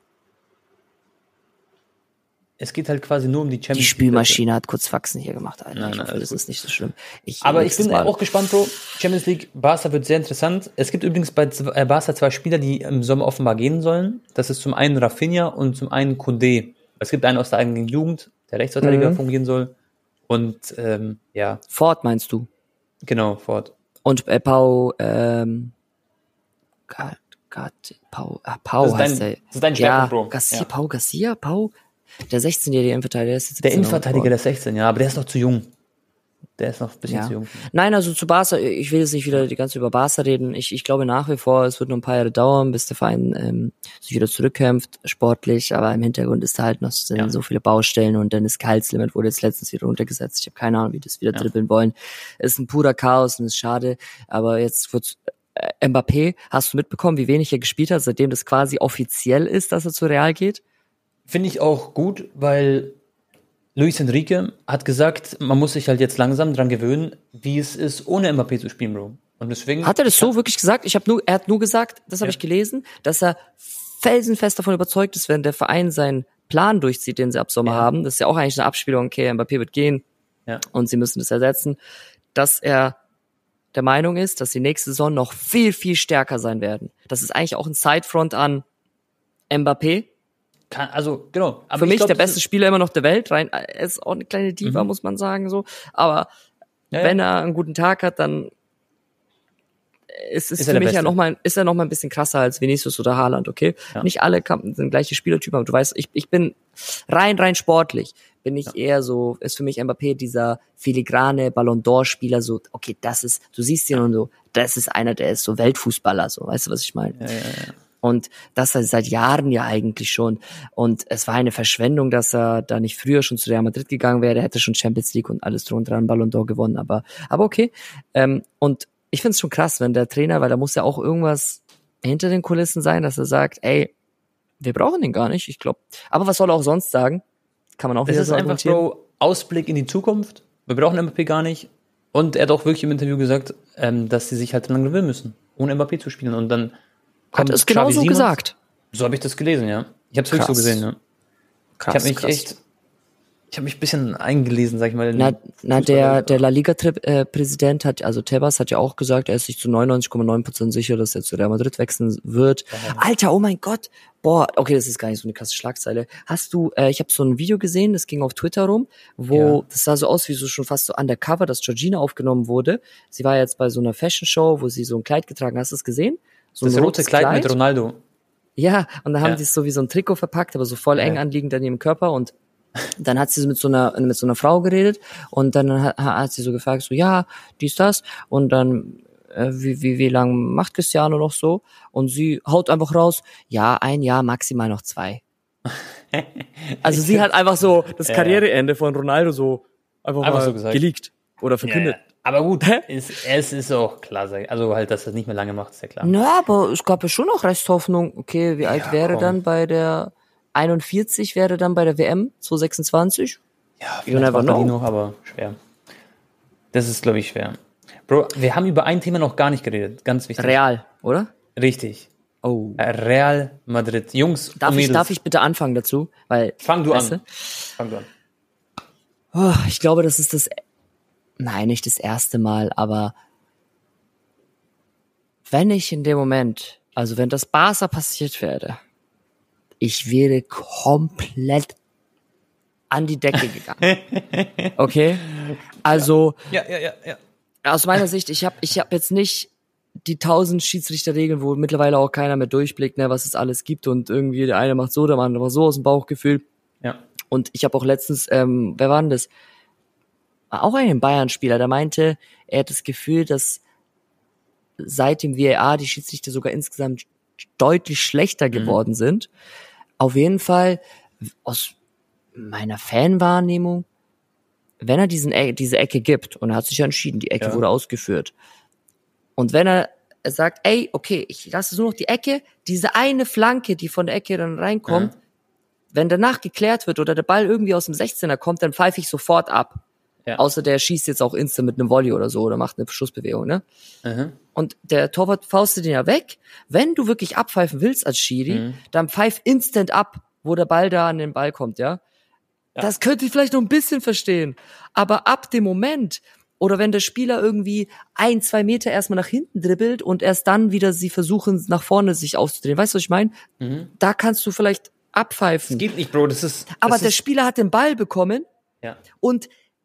Es geht halt quasi nur um die Champions Die League. Spülmaschine hat kurz Faxen hier gemacht, Alter. Nein, ich nein, hoffe, alles das ist nicht so schlimm. Ich, Aber ich nächstes bin Mal. auch gespannt, Bro. Champions League, Barca wird sehr interessant. Es gibt übrigens bei Z- äh, Barca zwei Spieler, die im Sommer offenbar gehen sollen. Das ist zum einen Rafinha und zum einen Koundé. Es gibt einen aus der eigenen Jugend, der Rechtsverteidiger Mhm. fungieren soll. Und ähm, ja, Ford meinst du? genau, fort. Und äh, Pau, ähm, Gott, Gott, Pau, ah, Pau Das ist heißt dein- der. das ist dein ja, Schwerpunkt, Bro. Garcia, Ja. Pau, Garcia, Pau, der sechzehnjährige Innenverteidiger, der ist jetzt Der siebzehn Innenverteidiger, der ist sechzehn, ja, aber der ist noch zu jung. Der ist noch ein bisschen Ja. zu jung. Nein, also zu Barca, ich will jetzt nicht wieder die ganze über Barca reden. Ich, ich glaube nach wie vor, es wird noch ein paar Jahre dauern, bis der Verein ähm, sich wieder zurückkämpft, sportlich, aber im Hintergrund ist da halt noch sind Ja. so viele Baustellen und dann das Gehaltslimit wurde jetzt letztens wieder runtergesetzt. Ich habe keine Ahnung, wie das wieder Ja. dribbeln wollen. Es ist ein purer Chaos und ist schade, aber jetzt wird's äh, Mbappé, hast du mitbekommen, wie wenig er gespielt hat, seitdem das quasi offiziell ist, dass er zu Real geht? Finde ich auch gut, weil Luis Enrique hat gesagt, man muss sich halt jetzt langsam dran gewöhnen, wie es ist, ohne Mbappé zu spielen, Bro. Und deswegen. Hat er das so wirklich gesagt? Ich habe nur, er hat nur gesagt, das habe Ja. ich gelesen, dass er felsenfest davon überzeugt ist, wenn der Verein seinen Plan durchzieht, den sie ab Sommer Ja. haben, das ist ja auch eigentlich eine Abspielung, okay, Mbappé wird gehen Ja. und sie müssen das ersetzen, dass er der Meinung ist, dass die nächste Saison noch viel, viel stärker sein werden. Das ist eigentlich auch ein Sidefront an Mbappé. Kann, also, genau. Aber Für ich mich glaub, der das beste ist- Spieler immer noch der Welt, rein, er ist auch eine kleine Diva, Mhm. muss man sagen, so, aber Ja, wenn ja. er einen guten Tag hat, dann ist es Ist für er der mich ja Beste. noch mal, ist er noch mal ein bisschen krasser als Vinicius oder Haaland, okay? Ja. Nicht alle Kampen sind gleiche Spielertypen, aber du weißt, ich, ich bin rein, rein sportlich, bin ich Ja. eher so, ist für mich Mbappé dieser filigrane Ballon d'Or Spieler, so, okay, das ist, du siehst ihn und so, das ist einer, der ist so Weltfußballer, so, weißt du, was ich meine? Ja, ja, ja. Und das seit seit Jahren ja eigentlich schon. Und es war eine Verschwendung, dass er da nicht früher schon zu Real Madrid gegangen wäre. Er hätte schon Champions League und alles drunter an Ballon d'Or gewonnen. Aber, aber okay. Ähm, und ich find's schon krass, wenn der Trainer, weil da muss ja auch irgendwas hinter den Kulissen sein, dass er sagt, ey, wir brauchen den gar nicht. Ich glaube. Aber was soll er auch sonst sagen? Kann man auch Das wieder ist so einfach, argumentieren. Bro, Ausblick in die Zukunft. Wir brauchen Mbappé gar nicht. Und er hat auch wirklich im Interview gesagt, ähm, dass sie sich halt lang gewöhnen müssen, ohne Mbappé zu spielen. Und dann Hat kommt es genau Xavi so Simons. gesagt. So habe ich das gelesen, ja. Ich habe es wirklich so Krass. gesehen, ja. Krass, ich habe mich krass. echt, ich habe mich ein bisschen eingelesen, sag ich mal. in Na, die na Fußball- der, der La Liga-Präsident hat, also Tebas hat ja auch gesagt, er ist sich zu neunundneunzig Komma neun Prozent sicher, dass er zu Real Madrid wechseln wird. Alter, oh mein Gott. Boah, okay, das ist gar nicht so eine krasse Schlagzeile. Hast du, äh, ich habe so ein Video gesehen, das ging auf Twitter rum, wo, Ja. das sah so aus wie so schon fast so undercover, dass Georgina aufgenommen wurde. Sie war jetzt bei so einer Fashion-Show, wo sie so ein Kleid getragen hat. Hast du das gesehen? So Das ein rote rotes Kleid, mit Ronaldo. Ja, und dann haben Ja. die es so wie so ein Trikot verpackt, aber so voll eng Ja. anliegend an ihrem Körper und dann hat sie mit so einer mit so einer Frau geredet und dann hat, hat sie so gefragt, so ja, dies, das und dann äh, wie, wie, wie lang macht Cristiano noch so? Und sie haut einfach raus, ja, ein Jahr, maximal noch zwei. Also sie hat einfach so das Ja. Karriereende von Ronaldo so einfach, Einfach mal so gesagt. geleakt oder verkündet. Ja, aber gut, ist, es ist auch klar, sag ich. Also halt, dass das nicht mehr lange macht, ist ja klar. Na, aber es gab ja schon noch Resthoffnung. Okay, wie alt Ja, wäre komm. dann bei der einundvierzig, wäre dann bei der W M zwanzig sechsundzwanzig? Ja, You vielleicht never macht er die know. noch, aber schwer. Das ist, glaube ich, schwer. Bro, wir haben über ein Thema noch gar nicht geredet. Ganz wichtig. Real, oder? Richtig. Oh. Äh, Real Madrid. Jungs Darf und ich, Mädels. darf ich bitte anfangen dazu? Weil, Fang du weißt an. Fang du an. du, oh, ich glaube, das ist das, nein, nicht das erste Mal, aber wenn ich in dem Moment, also wenn das Barca passiert wäre, ich wäre komplett an die Decke gegangen. Okay? Also, Ja, ja, ja, ja. aus meiner Sicht, ich habe ich hab jetzt nicht die tausend Schiedsrichterregeln, wo mittlerweile auch keiner mehr durchblickt, ne, was es alles gibt und irgendwie der eine macht so, der andere macht so aus dem Bauchgefühl. Ja. Und ich habe auch letztens, ähm, wer war denn das? Auch ein Bayern-Spieler, der meinte, er hat das Gefühl, dass seit dem V A R die Schiedsrichter sogar insgesamt deutlich schlechter geworden sind. Auf jeden Fall, aus meiner Fanwahrnehmung, wenn er diesen, E- diese Ecke gibt, und er hat sich ja entschieden, die Ecke Ja. wurde ausgeführt, und wenn er er sagt, ey, okay, ich lasse nur noch die Ecke, diese eine Flanke, die von der Ecke dann reinkommt, mhm. wenn danach geklärt wird oder der Ball irgendwie aus dem sechzehner kommt, dann pfeife ich sofort ab. Ja. Außer der schießt jetzt auch instant mit einem Volley oder so oder macht eine Schussbewegung, ne? Mhm. Und der Torwart faustet den ja weg. Wenn du wirklich abpfeifen willst als Schiri, mhm. dann pfeif instant ab, wo der Ball da an den Ball kommt, ja? ja? Das könnte ich vielleicht noch ein bisschen verstehen. Aber ab dem Moment, oder wenn der Spieler irgendwie ein, zwei Meter erstmal nach hinten dribbelt und erst dann wieder sie versuchen, nach vorne sich auszudrehen. Weißt du, was ich meine? Mhm. Da kannst du vielleicht abpfeifen. Das geht nicht, Bro. Das ist. Das Aber ist der Spieler hat den Ball bekommen. Ja. Und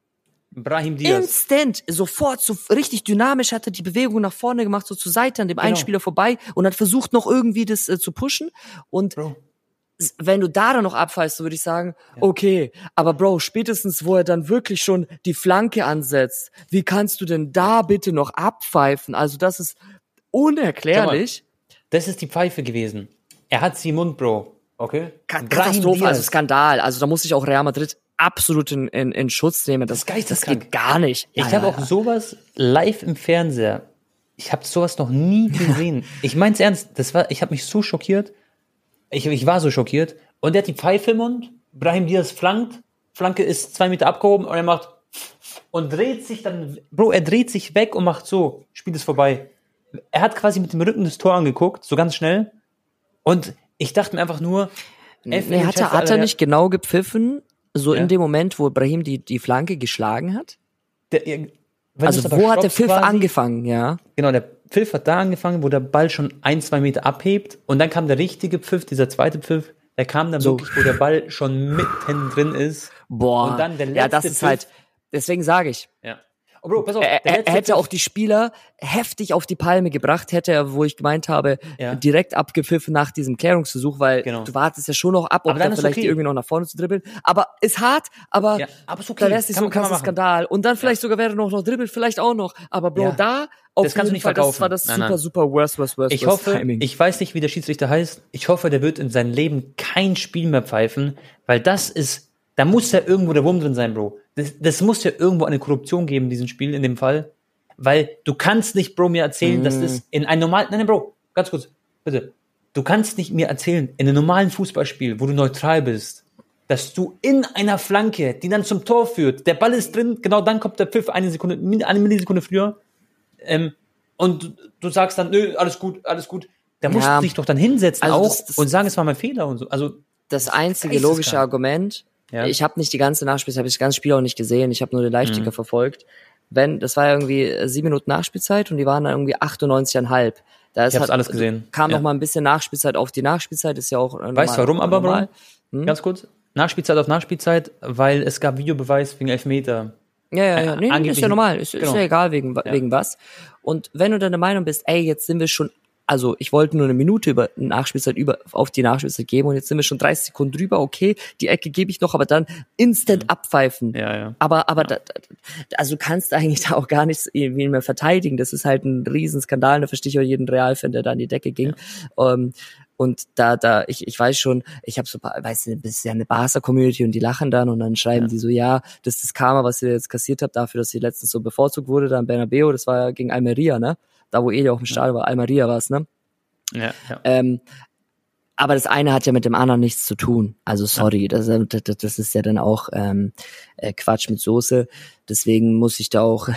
Brahim Diaz. Instant, sofort, so richtig dynamisch hat er die Bewegung nach vorne gemacht, so zur Seite an dem genau. einen Spieler vorbei und hat versucht noch irgendwie das äh, zu pushen. Und Bro. wenn du da dann noch abpfeifst, so würde ich sagen, ja. okay, aber Bro, spätestens wo er dann wirklich schon die Flanke ansetzt, wie kannst du denn da bitte noch abpfeifen? Also das ist unerklärlich. Mal, das ist die Pfeife gewesen. Er hat sie im Mund, Bro. Okay? Katastrophe, also Skandal. Also da muss ich auch Real Madrid absolut in, in, in Schutz nehmen. Das, das, das geht gar nicht. Ich ja, habe ja, auch ja. sowas live im Fernseher. Ich habe sowas noch nie gesehen. Ich mein's ernst. Das war, ich habe mich so schockiert. Ich, ich war so schockiert. Und der hat die Pfeife im Mund. Brahim Diaz flankt. Flanke ist zwei Meter abgehoben und er macht und dreht sich dann. Bro, er dreht sich weg und macht so. Spiel ist vorbei. Er hat quasi mit dem Rücken das Tor angeguckt, so ganz schnell. Und ich dachte mir einfach nur. Nee, hat er, hat er nicht genau gepfiffen? So ja. in dem Moment, wo Brahim die, die Flanke geschlagen hat? Der, also wo hat der Pfiff quasi angefangen, ja? Genau, der Pfiff hat da angefangen, wo der Ball schon ein, zwei Meter abhebt. Und dann kam der richtige Pfiff, dieser zweite Pfiff. Der kam dann so. wirklich, wo der Ball schon mitten drin ist. Boah, und dann der letzte ja, das ist Pfiff. halt, deswegen sage ich. Ja. Oh Bro, pass auf, er, er hätte Pfiff. auch die Spieler heftig auf die Palme gebracht, hätte er, wo ich gemeint habe, ja. direkt abgepfiffen nach diesem Klärungsversuch, weil genau. du wartest ja schon noch ab, ob er vielleicht okay. irgendwie noch nach vorne zu dribbeln. Aber ist hart, aber, ja, aber ist okay. da wär's nicht so ein krasser Skandal. Und dann vielleicht ja. sogar wäre noch noch dribbelt, vielleicht auch noch. Aber Bro, ja. da auf das kannst jeden du nicht Fall, verkaufen. das war das nein, super, nein. super worst, worst, worst, ich worst hoffe, Timing. Ich weiß nicht, wie der Schiedsrichter heißt. Ich hoffe, der wird in seinem Leben kein Spiel mehr pfeifen, weil das ist, da muss ja irgendwo der Wurm drin sein, Bro. Das, das muss ja irgendwo eine Korruption geben in diesem Spiel, in dem Fall. Weil du kannst nicht, Bro, mir erzählen, mm. dass das in einem normalen, nein, nein, Bro, ganz kurz, bitte. Du kannst nicht mir erzählen, in einem normalen Fußballspiel, wo du neutral bist, dass du in einer Flanke, die dann zum Tor führt, der Ball ist drin, genau dann kommt der Pfiff eine Sekunde, eine Millisekunde früher, ähm, und du, du sagst dann, nö, alles gut, alles gut. Da musst ja. du dich doch dann hinsetzen also auch das, das, und sagen, es war mein Fehler und so. Also das einzige logische Argument, ja. ich habe nicht die ganze Nachspielzeit, habe ich das ganze Spiel auch nicht gesehen, ich habe nur den Live-Ticker mhm. verfolgt. Wenn, das war irgendwie sieben Minuten Nachspielzeit und die waren dann irgendwie achtundneunzig Komma fünf. Da ist ich hab's halt, alles gesehen. Kam ja. noch mal ein bisschen Nachspielzeit auf die Nachspielzeit, ist ja auch normal. Weißt du warum aber, normal. Bro? Hm? Ganz kurz. Nachspielzeit auf Nachspielzeit, weil es gab Videobeweis wegen Elfmeter. Ja, ja, ja. Nee, nee, ist ja normal. Ist, genau. ist ja egal wegen, ja. wegen was. Und wenn du dann der Meinung bist, ey, jetzt sind wir schon, also ich wollte nur eine Minute über Nachspielzeit über auf die Nachspielzeit geben und jetzt sind wir schon dreißig Sekunden drüber, okay, die Ecke gebe ich noch, aber dann instant mhm. abpfeifen. Ja, ja. Aber, aber, ja. Da, also du kannst eigentlich da auch gar nichts irgendwie mehr verteidigen. Das ist halt ein Riesenskandal, da verstehe ich auch jeden Real-Fan, der da an die Decke ging. Ja. Um, und da, da, ich, ich weiß schon, ich habe so, weißt du, das ist ja eine Barca-Community und die lachen dann und dann schreiben ja. die so, ja, das ist das Karma, was ihr jetzt kassiert habt, dafür, dass ihr letztens so bevorzugt wurde, da in Bernabeu, das war ja gegen Almeria, ne? Da, wo eh auch im Stadion war, Almeria war es, ne? Ja, ja. Ähm, aber das eine hat ja mit dem anderen nichts zu tun. Also sorry, das, das, das ist ja dann auch ähm, äh, Quatsch mit Soße. Deswegen muss ich da auch,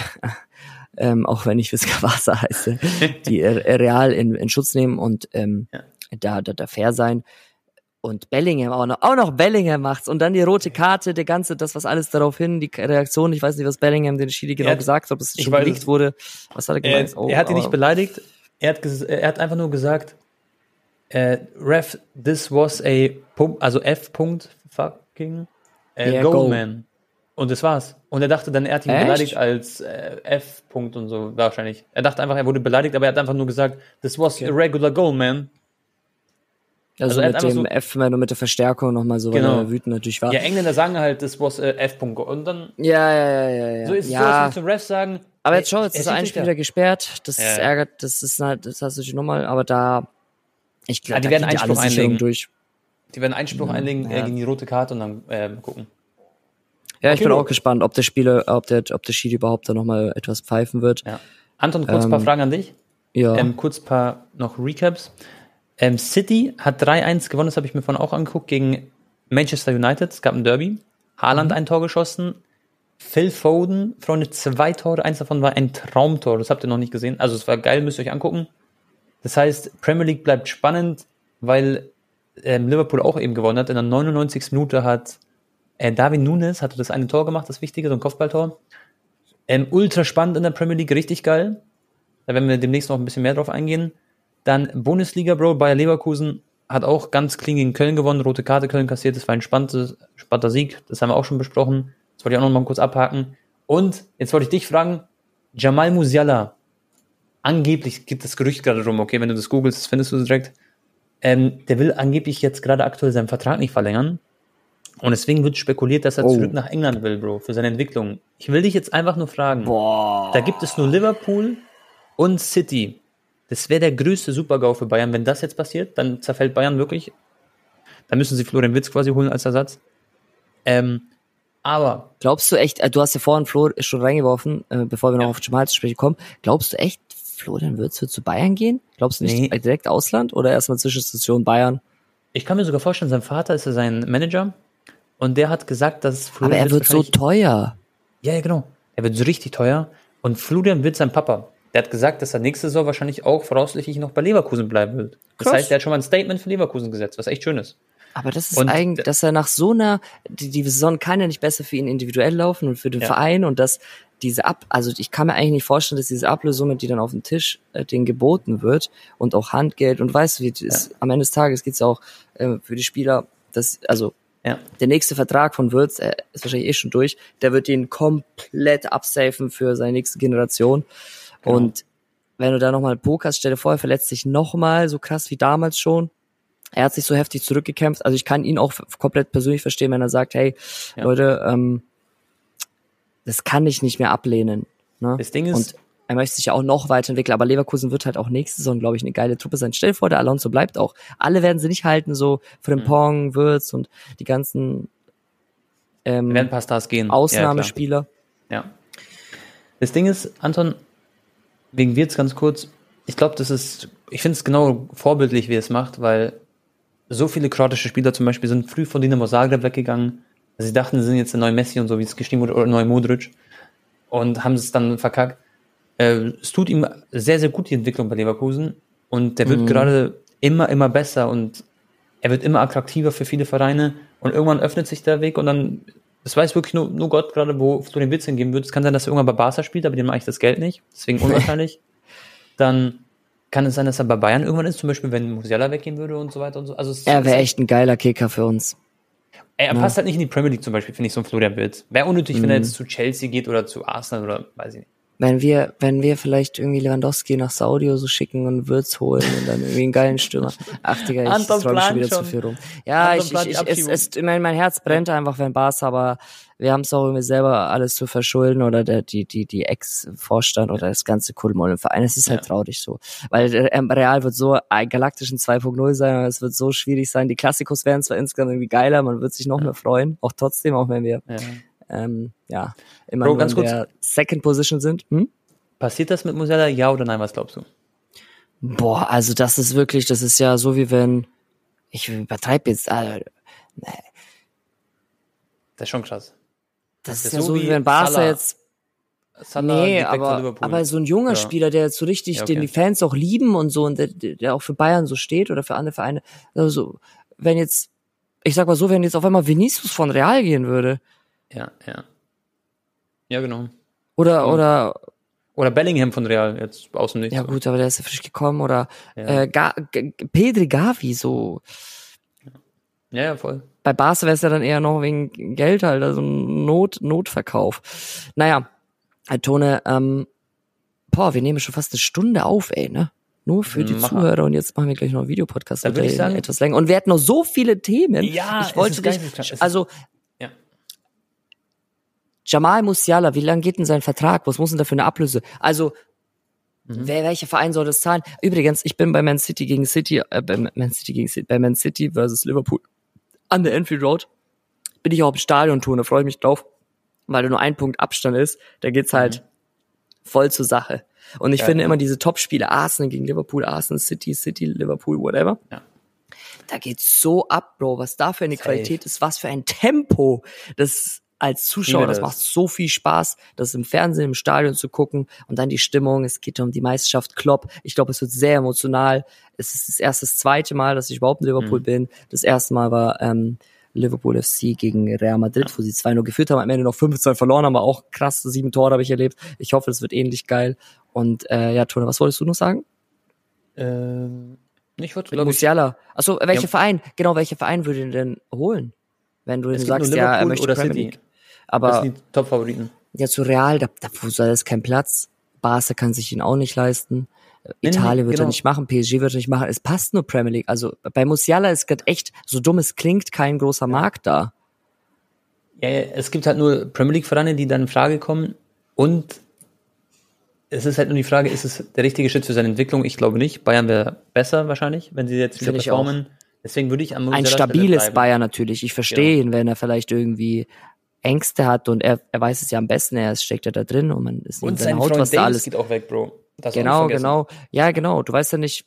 ähm, auch wenn ich Visca Wasser heiße, die äh, Real in, in Schutz nehmen und ähm, ja. da, da, da fair sein. Und Bellingham auch noch, auch noch Bellingham macht's. Und dann die rote Karte, der ganze, das, was alles darauf hin, die Reaktion, ich weiß nicht, was Bellingham den Schiri genau hat, gesagt hat, ob es schon geleakt wurde. Was hat er gemeint? Er, oh, er hat ihn oh. nicht beleidigt. Er hat, ges- er hat einfach nur gesagt, äh, Ref, this was a, Punkt, also F. Punkt, fucking, äh, yeah, goal, goal, man. Und das war's. Und er dachte dann, er hat ihn Echt? beleidigt als äh, F. Punkt und so, wahrscheinlich. Er dachte einfach, er wurde beleidigt, aber er hat einfach nur gesagt, this was okay. a regular goal, man. Also, also mit dem so, F, wenn du mit der Verstärkung nochmal so, genau. weil er wütend natürlich war. Ja, Engländer sagen halt, das was äh, F. Punkt. Und dann. Ja, ja, ja, ja, ja. So ist es ja. so, dass wir zum Ref sagen. Aber jetzt schau, jetzt ist ein Spieler gesperrt. Das ja, ja. ärgert, das ist halt, das hast du schon nochmal, aber da, ich glaube, ja, die werden Einspruch einlegen. Durch. Die werden Einspruch ja, einlegen ja. äh, gegen die rote Karte und dann äh, gucken. Ja, ich okay, bin auch gespannt, ob der Spieler, ob der, ob der Schiri überhaupt da nochmal etwas pfeifen wird. Ja. Anton, kurz ähm, ein paar Fragen an dich. Ja. Ähm, kurz paar noch Recaps. Ähm, City hat drei eins gewonnen, das habe ich mir vorhin auch angeguckt, gegen Manchester United. Es gab ein Derby. Haaland Mhm. ein Tor geschossen. Phil Foden, Freunde, zwei Tore. Eins davon war ein Traumtor. Das habt ihr noch nicht gesehen. Also es war geil, müsst ihr euch angucken. Das heißt, Premier League bleibt spannend, weil ähm, Liverpool auch eben gewonnen hat. In der neunundneunzigsten Minute hat äh, Darwin Núñez hatte das eine Tor gemacht, das Wichtige, so ein Kopfballtor. Ähm, ultra spannend in der Premier League, richtig geil. Da werden wir demnächst noch ein bisschen mehr drauf eingehen. Dann Bundesliga, Bro, Bayer Leverkusen hat auch ganz clean gegen Köln gewonnen, rote Karte Köln kassiert, das war ein spannender, spannender Sieg, das haben wir auch schon besprochen. Das wollte ich auch noch mal kurz abhaken. Und jetzt wollte ich dich fragen, Jamal Musiala, angeblich gibt das Gerücht gerade rum, okay, wenn du das googelst, das findest du das direkt, ähm, der will angeblich jetzt gerade aktuell seinen Vertrag nicht verlängern und deswegen wird spekuliert, dass er Oh. zurück nach England will, Bro, für seine Entwicklung. Ich will dich jetzt einfach nur fragen, Boah. da gibt es nur Liverpool und City. Das wäre der größte Super-GAU für Bayern. Wenn das jetzt passiert, dann zerfällt Bayern wirklich. Dann müssen sie Florian Wirtz quasi holen als Ersatz. Ähm, aber Glaubst du echt, äh, du hast ja vorhin Flo schon reingeworfen, äh, bevor wir noch Ja. auf Jamal zu sprechen kommen, glaubst du echt, Florian Wirtz wird zu Bayern gehen? Glaubst du nicht Nee. direkt Ausland oder erstmal Zwischenstation Bayern? ich kann mir sogar vorstellen, sein Vater ist ja sein Manager und der hat gesagt, dass Aber Florian er wird Wirtz so wahrscheinlich- teuer. Ja, ja, genau. Er wird so richtig teuer. Und Florian Wirtz, sein Papa, der hat gesagt, dass er nächste Saison wahrscheinlich auch voraussichtlich noch bei Leverkusen bleiben wird. Das Krass. heißt, er hat schon mal ein Statement für Leverkusen gesetzt, was echt schön ist. Aber das ist Und- eigentlich, dass er nach so einer, die, die Saison kann ja nicht besser für ihn individuell laufen und für den Ja. Verein und dass diese Ab, also ich kann mir eigentlich nicht vorstellen, dass diese Ablösung, die dann auf dem Tisch äh, denen geboten wird und auch Handgeld und weißt du, wie, ist, am Ende des Tages geht's ja auch äh, für die Spieler, das, also Ja. der nächste Vertrag von Wirtz äh, ist wahrscheinlich eh schon durch, der wird den komplett absafen für seine nächste Generation. Genau. Und wenn du da nochmal pokerst, stell dir vor, er verletzt sich nochmal so krass wie damals schon. Er hat sich so heftig zurückgekämpft. Also ich kann ihn auch f- komplett persönlich verstehen, wenn er sagt, hey, Ja. Leute, ähm, das kann ich nicht mehr ablehnen. Ne? Das Ding ist- Und er möchte sich ja auch noch weiterentwickeln, aber Leverkusen wird halt auch nächste Saison, glaube ich, eine geile Truppe sein. Stell dir vor, der Alonso bleibt auch. Alle werden sie nicht halten, so Frimpong, Wirtz und die ganzen Da werden ein ähm, paar Stars gehen. Ausnahmespieler. Ja, klar. Ja. Das Ding ist, Anton, wegen Wirtz ganz kurz, ich glaube, das ist, ich finde es genau vorbildlich, wie er es macht, weil so viele kroatische Spieler zum Beispiel sind früh von Dinamo Zagreb weggegangen. Sie dachten, sie sind jetzt der neue Messi und so, wie es geschrieben wurde, oder der neue Modric. Und haben es dann verkackt. Äh, es tut ihm sehr, sehr gut, die Entwicklung bei Leverkusen. Und der wird Mhm. gerade immer, immer besser und er wird immer attraktiver für viele Vereine. Und irgendwann öffnet sich der Weg und dann, das weiß wirklich nur, nur Gott gerade, wo Florian Wirtz hingehen wird. Es kann sein, dass er irgendwann bei Barca spielt, aber dem mache ich das Geld nicht. Deswegen unwahrscheinlich. Dann kann es sein, dass er bei Bayern irgendwann ist, zum Beispiel, wenn Musiala weggehen würde und so weiter und so. Also es Er ist- wäre echt ein geiler Kicker für uns. Er passt halt nicht in die Premier League zum Beispiel, finde ich, so ein Florian Wirtz. Wäre unnötig, wenn er jetzt zu Chelsea geht oder zu Arsenal oder weiß ich nicht. Wenn wir, wenn wir vielleicht irgendwie Lewandowski nach Saudi oder so schicken und Wirtz holen und dann irgendwie einen geilen Stürmer. Ach, Digga, ich Anton träume schon plant wieder schon. zu viel rum. Ja, Anton ich, ich, plant die ich, es, Abschiebung. es, ich mein, mein Herz brennt einfach, wenn Barca, aber wir haben es auch irgendwie selber alles zu verschulden oder der, die, die, die Ex-Vorstand oder das ganze Kuddelmull im Verein. Es ist halt Ja. traurig so. Weil der, ähm, Real wird so ein galaktischen zwei Punkt null sein, aber es wird so schwierig sein. Die Klassikos werden zwar insgesamt irgendwie geiler, man wird sich noch mehr freuen. Auch trotzdem, auch wenn wir, Ja. ähm, ja, immer Bro, nur ganz in kurz. der Second Position sind. Hm? Passiert das mit Musiala, ja oder nein, was glaubst du? Boah, also das ist wirklich, das ist ja so wie wenn, ich übertreibe jetzt, äh, Das ist schon krass. das ist ist ja so so wie wie wenn Barca Salah. jetzt, Salah nee, geht weg von aber, Liverpool. aber so ein junger Ja. Spieler, der jetzt so richtig, Ja, okay. den die Fans auch lieben und so und der, der auch für Bayern so steht oder für andere Vereine, also so, wenn jetzt, ich sag mal so, wenn jetzt auf einmal Vinicius von Real gehen würde Ja, ja. Ja, genau. oder, Mhm. oder, Oder Bellingham von Real, jetzt aus dem Nichts. ja gut, aber der ist ja frisch gekommen oder Ja. äh, Ga G Pedri Gavi, so, Ja, ja, voll. bei Barca wäre es ja dann eher noch wegen Geld halt, also ein Not, Notverkauf. Naja, Herr Tone, ähm, boah, wir nehmen schon fast eine Stunde auf, ey, ne? Nur für die Macher. Zuhörer und jetzt machen wir gleich noch einen Videopodcast. Da mit würde ich der sagen- etwas länger. Und wir hatten noch so viele Themen. Ja, ich es wollte ist dich, geisteskrank. Es ist- also Ja. Jamal Musiala, wie lange geht denn sein Vertrag? Was muss denn da für eine Ablöse? Also, Mhm. wer, welcher Verein soll das zahlen? Übrigens, ich bin bei Man City gegen City, äh, bei Man City gegen City, bei Man City versus Liverpool an der Anfield Road. Bin ich auch im Stadion-Tour, da freue ich mich drauf, weil da nur ein Punkt Abstand ist. Da geht's halt voll zur Sache. Und ich Ja, finde ja. immer diese Top-Spiele, Arsenal gegen Liverpool, Arsenal, City, City, Liverpool, whatever. Ja. Da geht's so ab, Bro, was da für eine Safe. Qualität ist, was für ein Tempo. Das als Zuschauer, Liebe das das. macht so viel Spaß, das im Fernsehen, im Stadion zu gucken und dann die Stimmung. Es geht um die Meisterschaft Klopp. Ich glaube, es wird sehr emotional. Es ist das erste, das zweite Mal, dass ich überhaupt in Liverpool Mhm. bin. Das erste Mal war ähm, Liverpool F C gegen Real Madrid, wo sie zwei null geführt haben, am Ende noch fünf zwei verloren haben, aber auch krass, sieben Tore habe ich erlebt. Ich hoffe, es wird ähnlich geil. Und äh, ja, Tone, was wolltest du noch sagen? Ähm, ich wollte, Mit glaube ich, Musiala. Achso, welcher Ja. Verein? Genau, welcher Verein würde ihn denn holen? Wenn du es ihm gibt nur sagst, ja, er Liverpool möchte oder Premier City. League. Das Aber sind die Top-Favoriten. ja, zu Real, da, da da ist kein Platz. Barca kann sich ihn auch nicht leisten. Nee, Italien nee, wird genau. er nicht machen, P S G wird er nicht machen. Es passt nur Premier League. Also bei Musiala ist gerade echt, so dumm es klingt, kein großer Markt da. Ja, ja, es gibt halt nur Premier League-Vereine, die dann in Frage kommen. Und es ist halt nur die Frage, ist es der richtige Schritt für seine Entwicklung? Ich glaube nicht. Bayern wäre besser wahrscheinlich, wenn sie jetzt wieder Finde ich performen. Deswegen würde ich am Ein Musiala Stelle stabiles bleiben. Bayern natürlich. Ich verstehe Genau. ihn, wenn er vielleicht irgendwie Ängste hat und er, er weiß es ja am besten, er steckt ja da drin und man ist in Und seiner sein Haut, Freund was da Davis alles. geht auch weg, Bro. Das Genau, auch nicht vergessen. genau. Ja, genau. Du weißt ja nicht,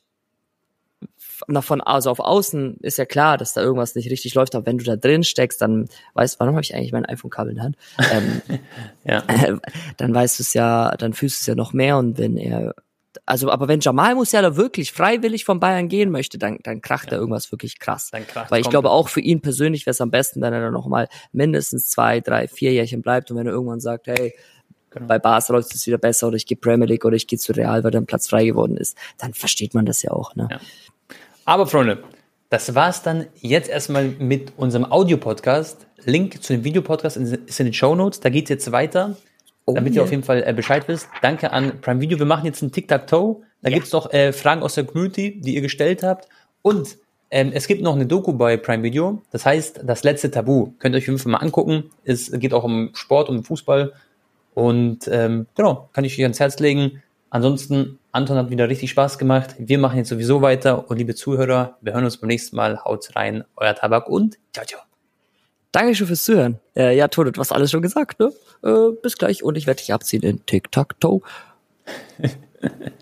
nach von, also auf außen ist ja klar, dass da irgendwas nicht richtig läuft, aber wenn du da drin steckst, dann weißt du, warum habe ich eigentlich mein iPhone-Kabel in der Hand? Ähm, Ja. dann weißt du es ja, dann fühlst du es ja noch mehr und wenn er, also, aber wenn Jamal Musiala wirklich freiwillig von Bayern gehen möchte, dann, dann kracht da irgendwas wirklich krass. Dann kracht's Weil ich komplett. glaube auch für ihn persönlich wäre es am besten, wenn er dann noch mal mindestens zwei, drei, vier Jährchen bleibt und wenn er irgendwann sagt, hey, Genau. bei Barca läuft es wieder besser oder ich gehe Premier League oder ich gehe zu Real, weil dann Platz frei geworden ist, dann versteht man das ja auch, ne? Ja. Aber Freunde, das war's dann jetzt erstmal mit unserem Audio-Podcast. Link zu dem Videopodcast ist in den Shownotes. Da geht's jetzt weiter, Oh, damit yeah. ihr auf jeden Fall äh, Bescheid wisst. Danke an Prime Video. Wir machen jetzt ein Tic-Tac-Toe. Da Ja. gibt's noch äh, Fragen aus der Community, die ihr gestellt habt. Und ähm, es gibt noch eine Doku bei Prime Video. Das heißt, das letzte Tabu. Könnt ihr euch auf jeden Fall mal angucken. Es geht auch um Sport, um Fußball. Und ähm, genau, kann ich euch ans Herz legen. Ansonsten, Anton hat wieder richtig Spaß gemacht. Wir machen jetzt sowieso weiter. Und liebe Zuhörer, wir hören uns beim nächsten Mal. Haut rein, euer Tabak und ciao, ciao. Dankeschön fürs Zuhören. Äh, ja, Tone, du hast alles schon gesagt, ne? Äh, bis gleich und ich werde dich abziehen in Tic-Tac-Toe.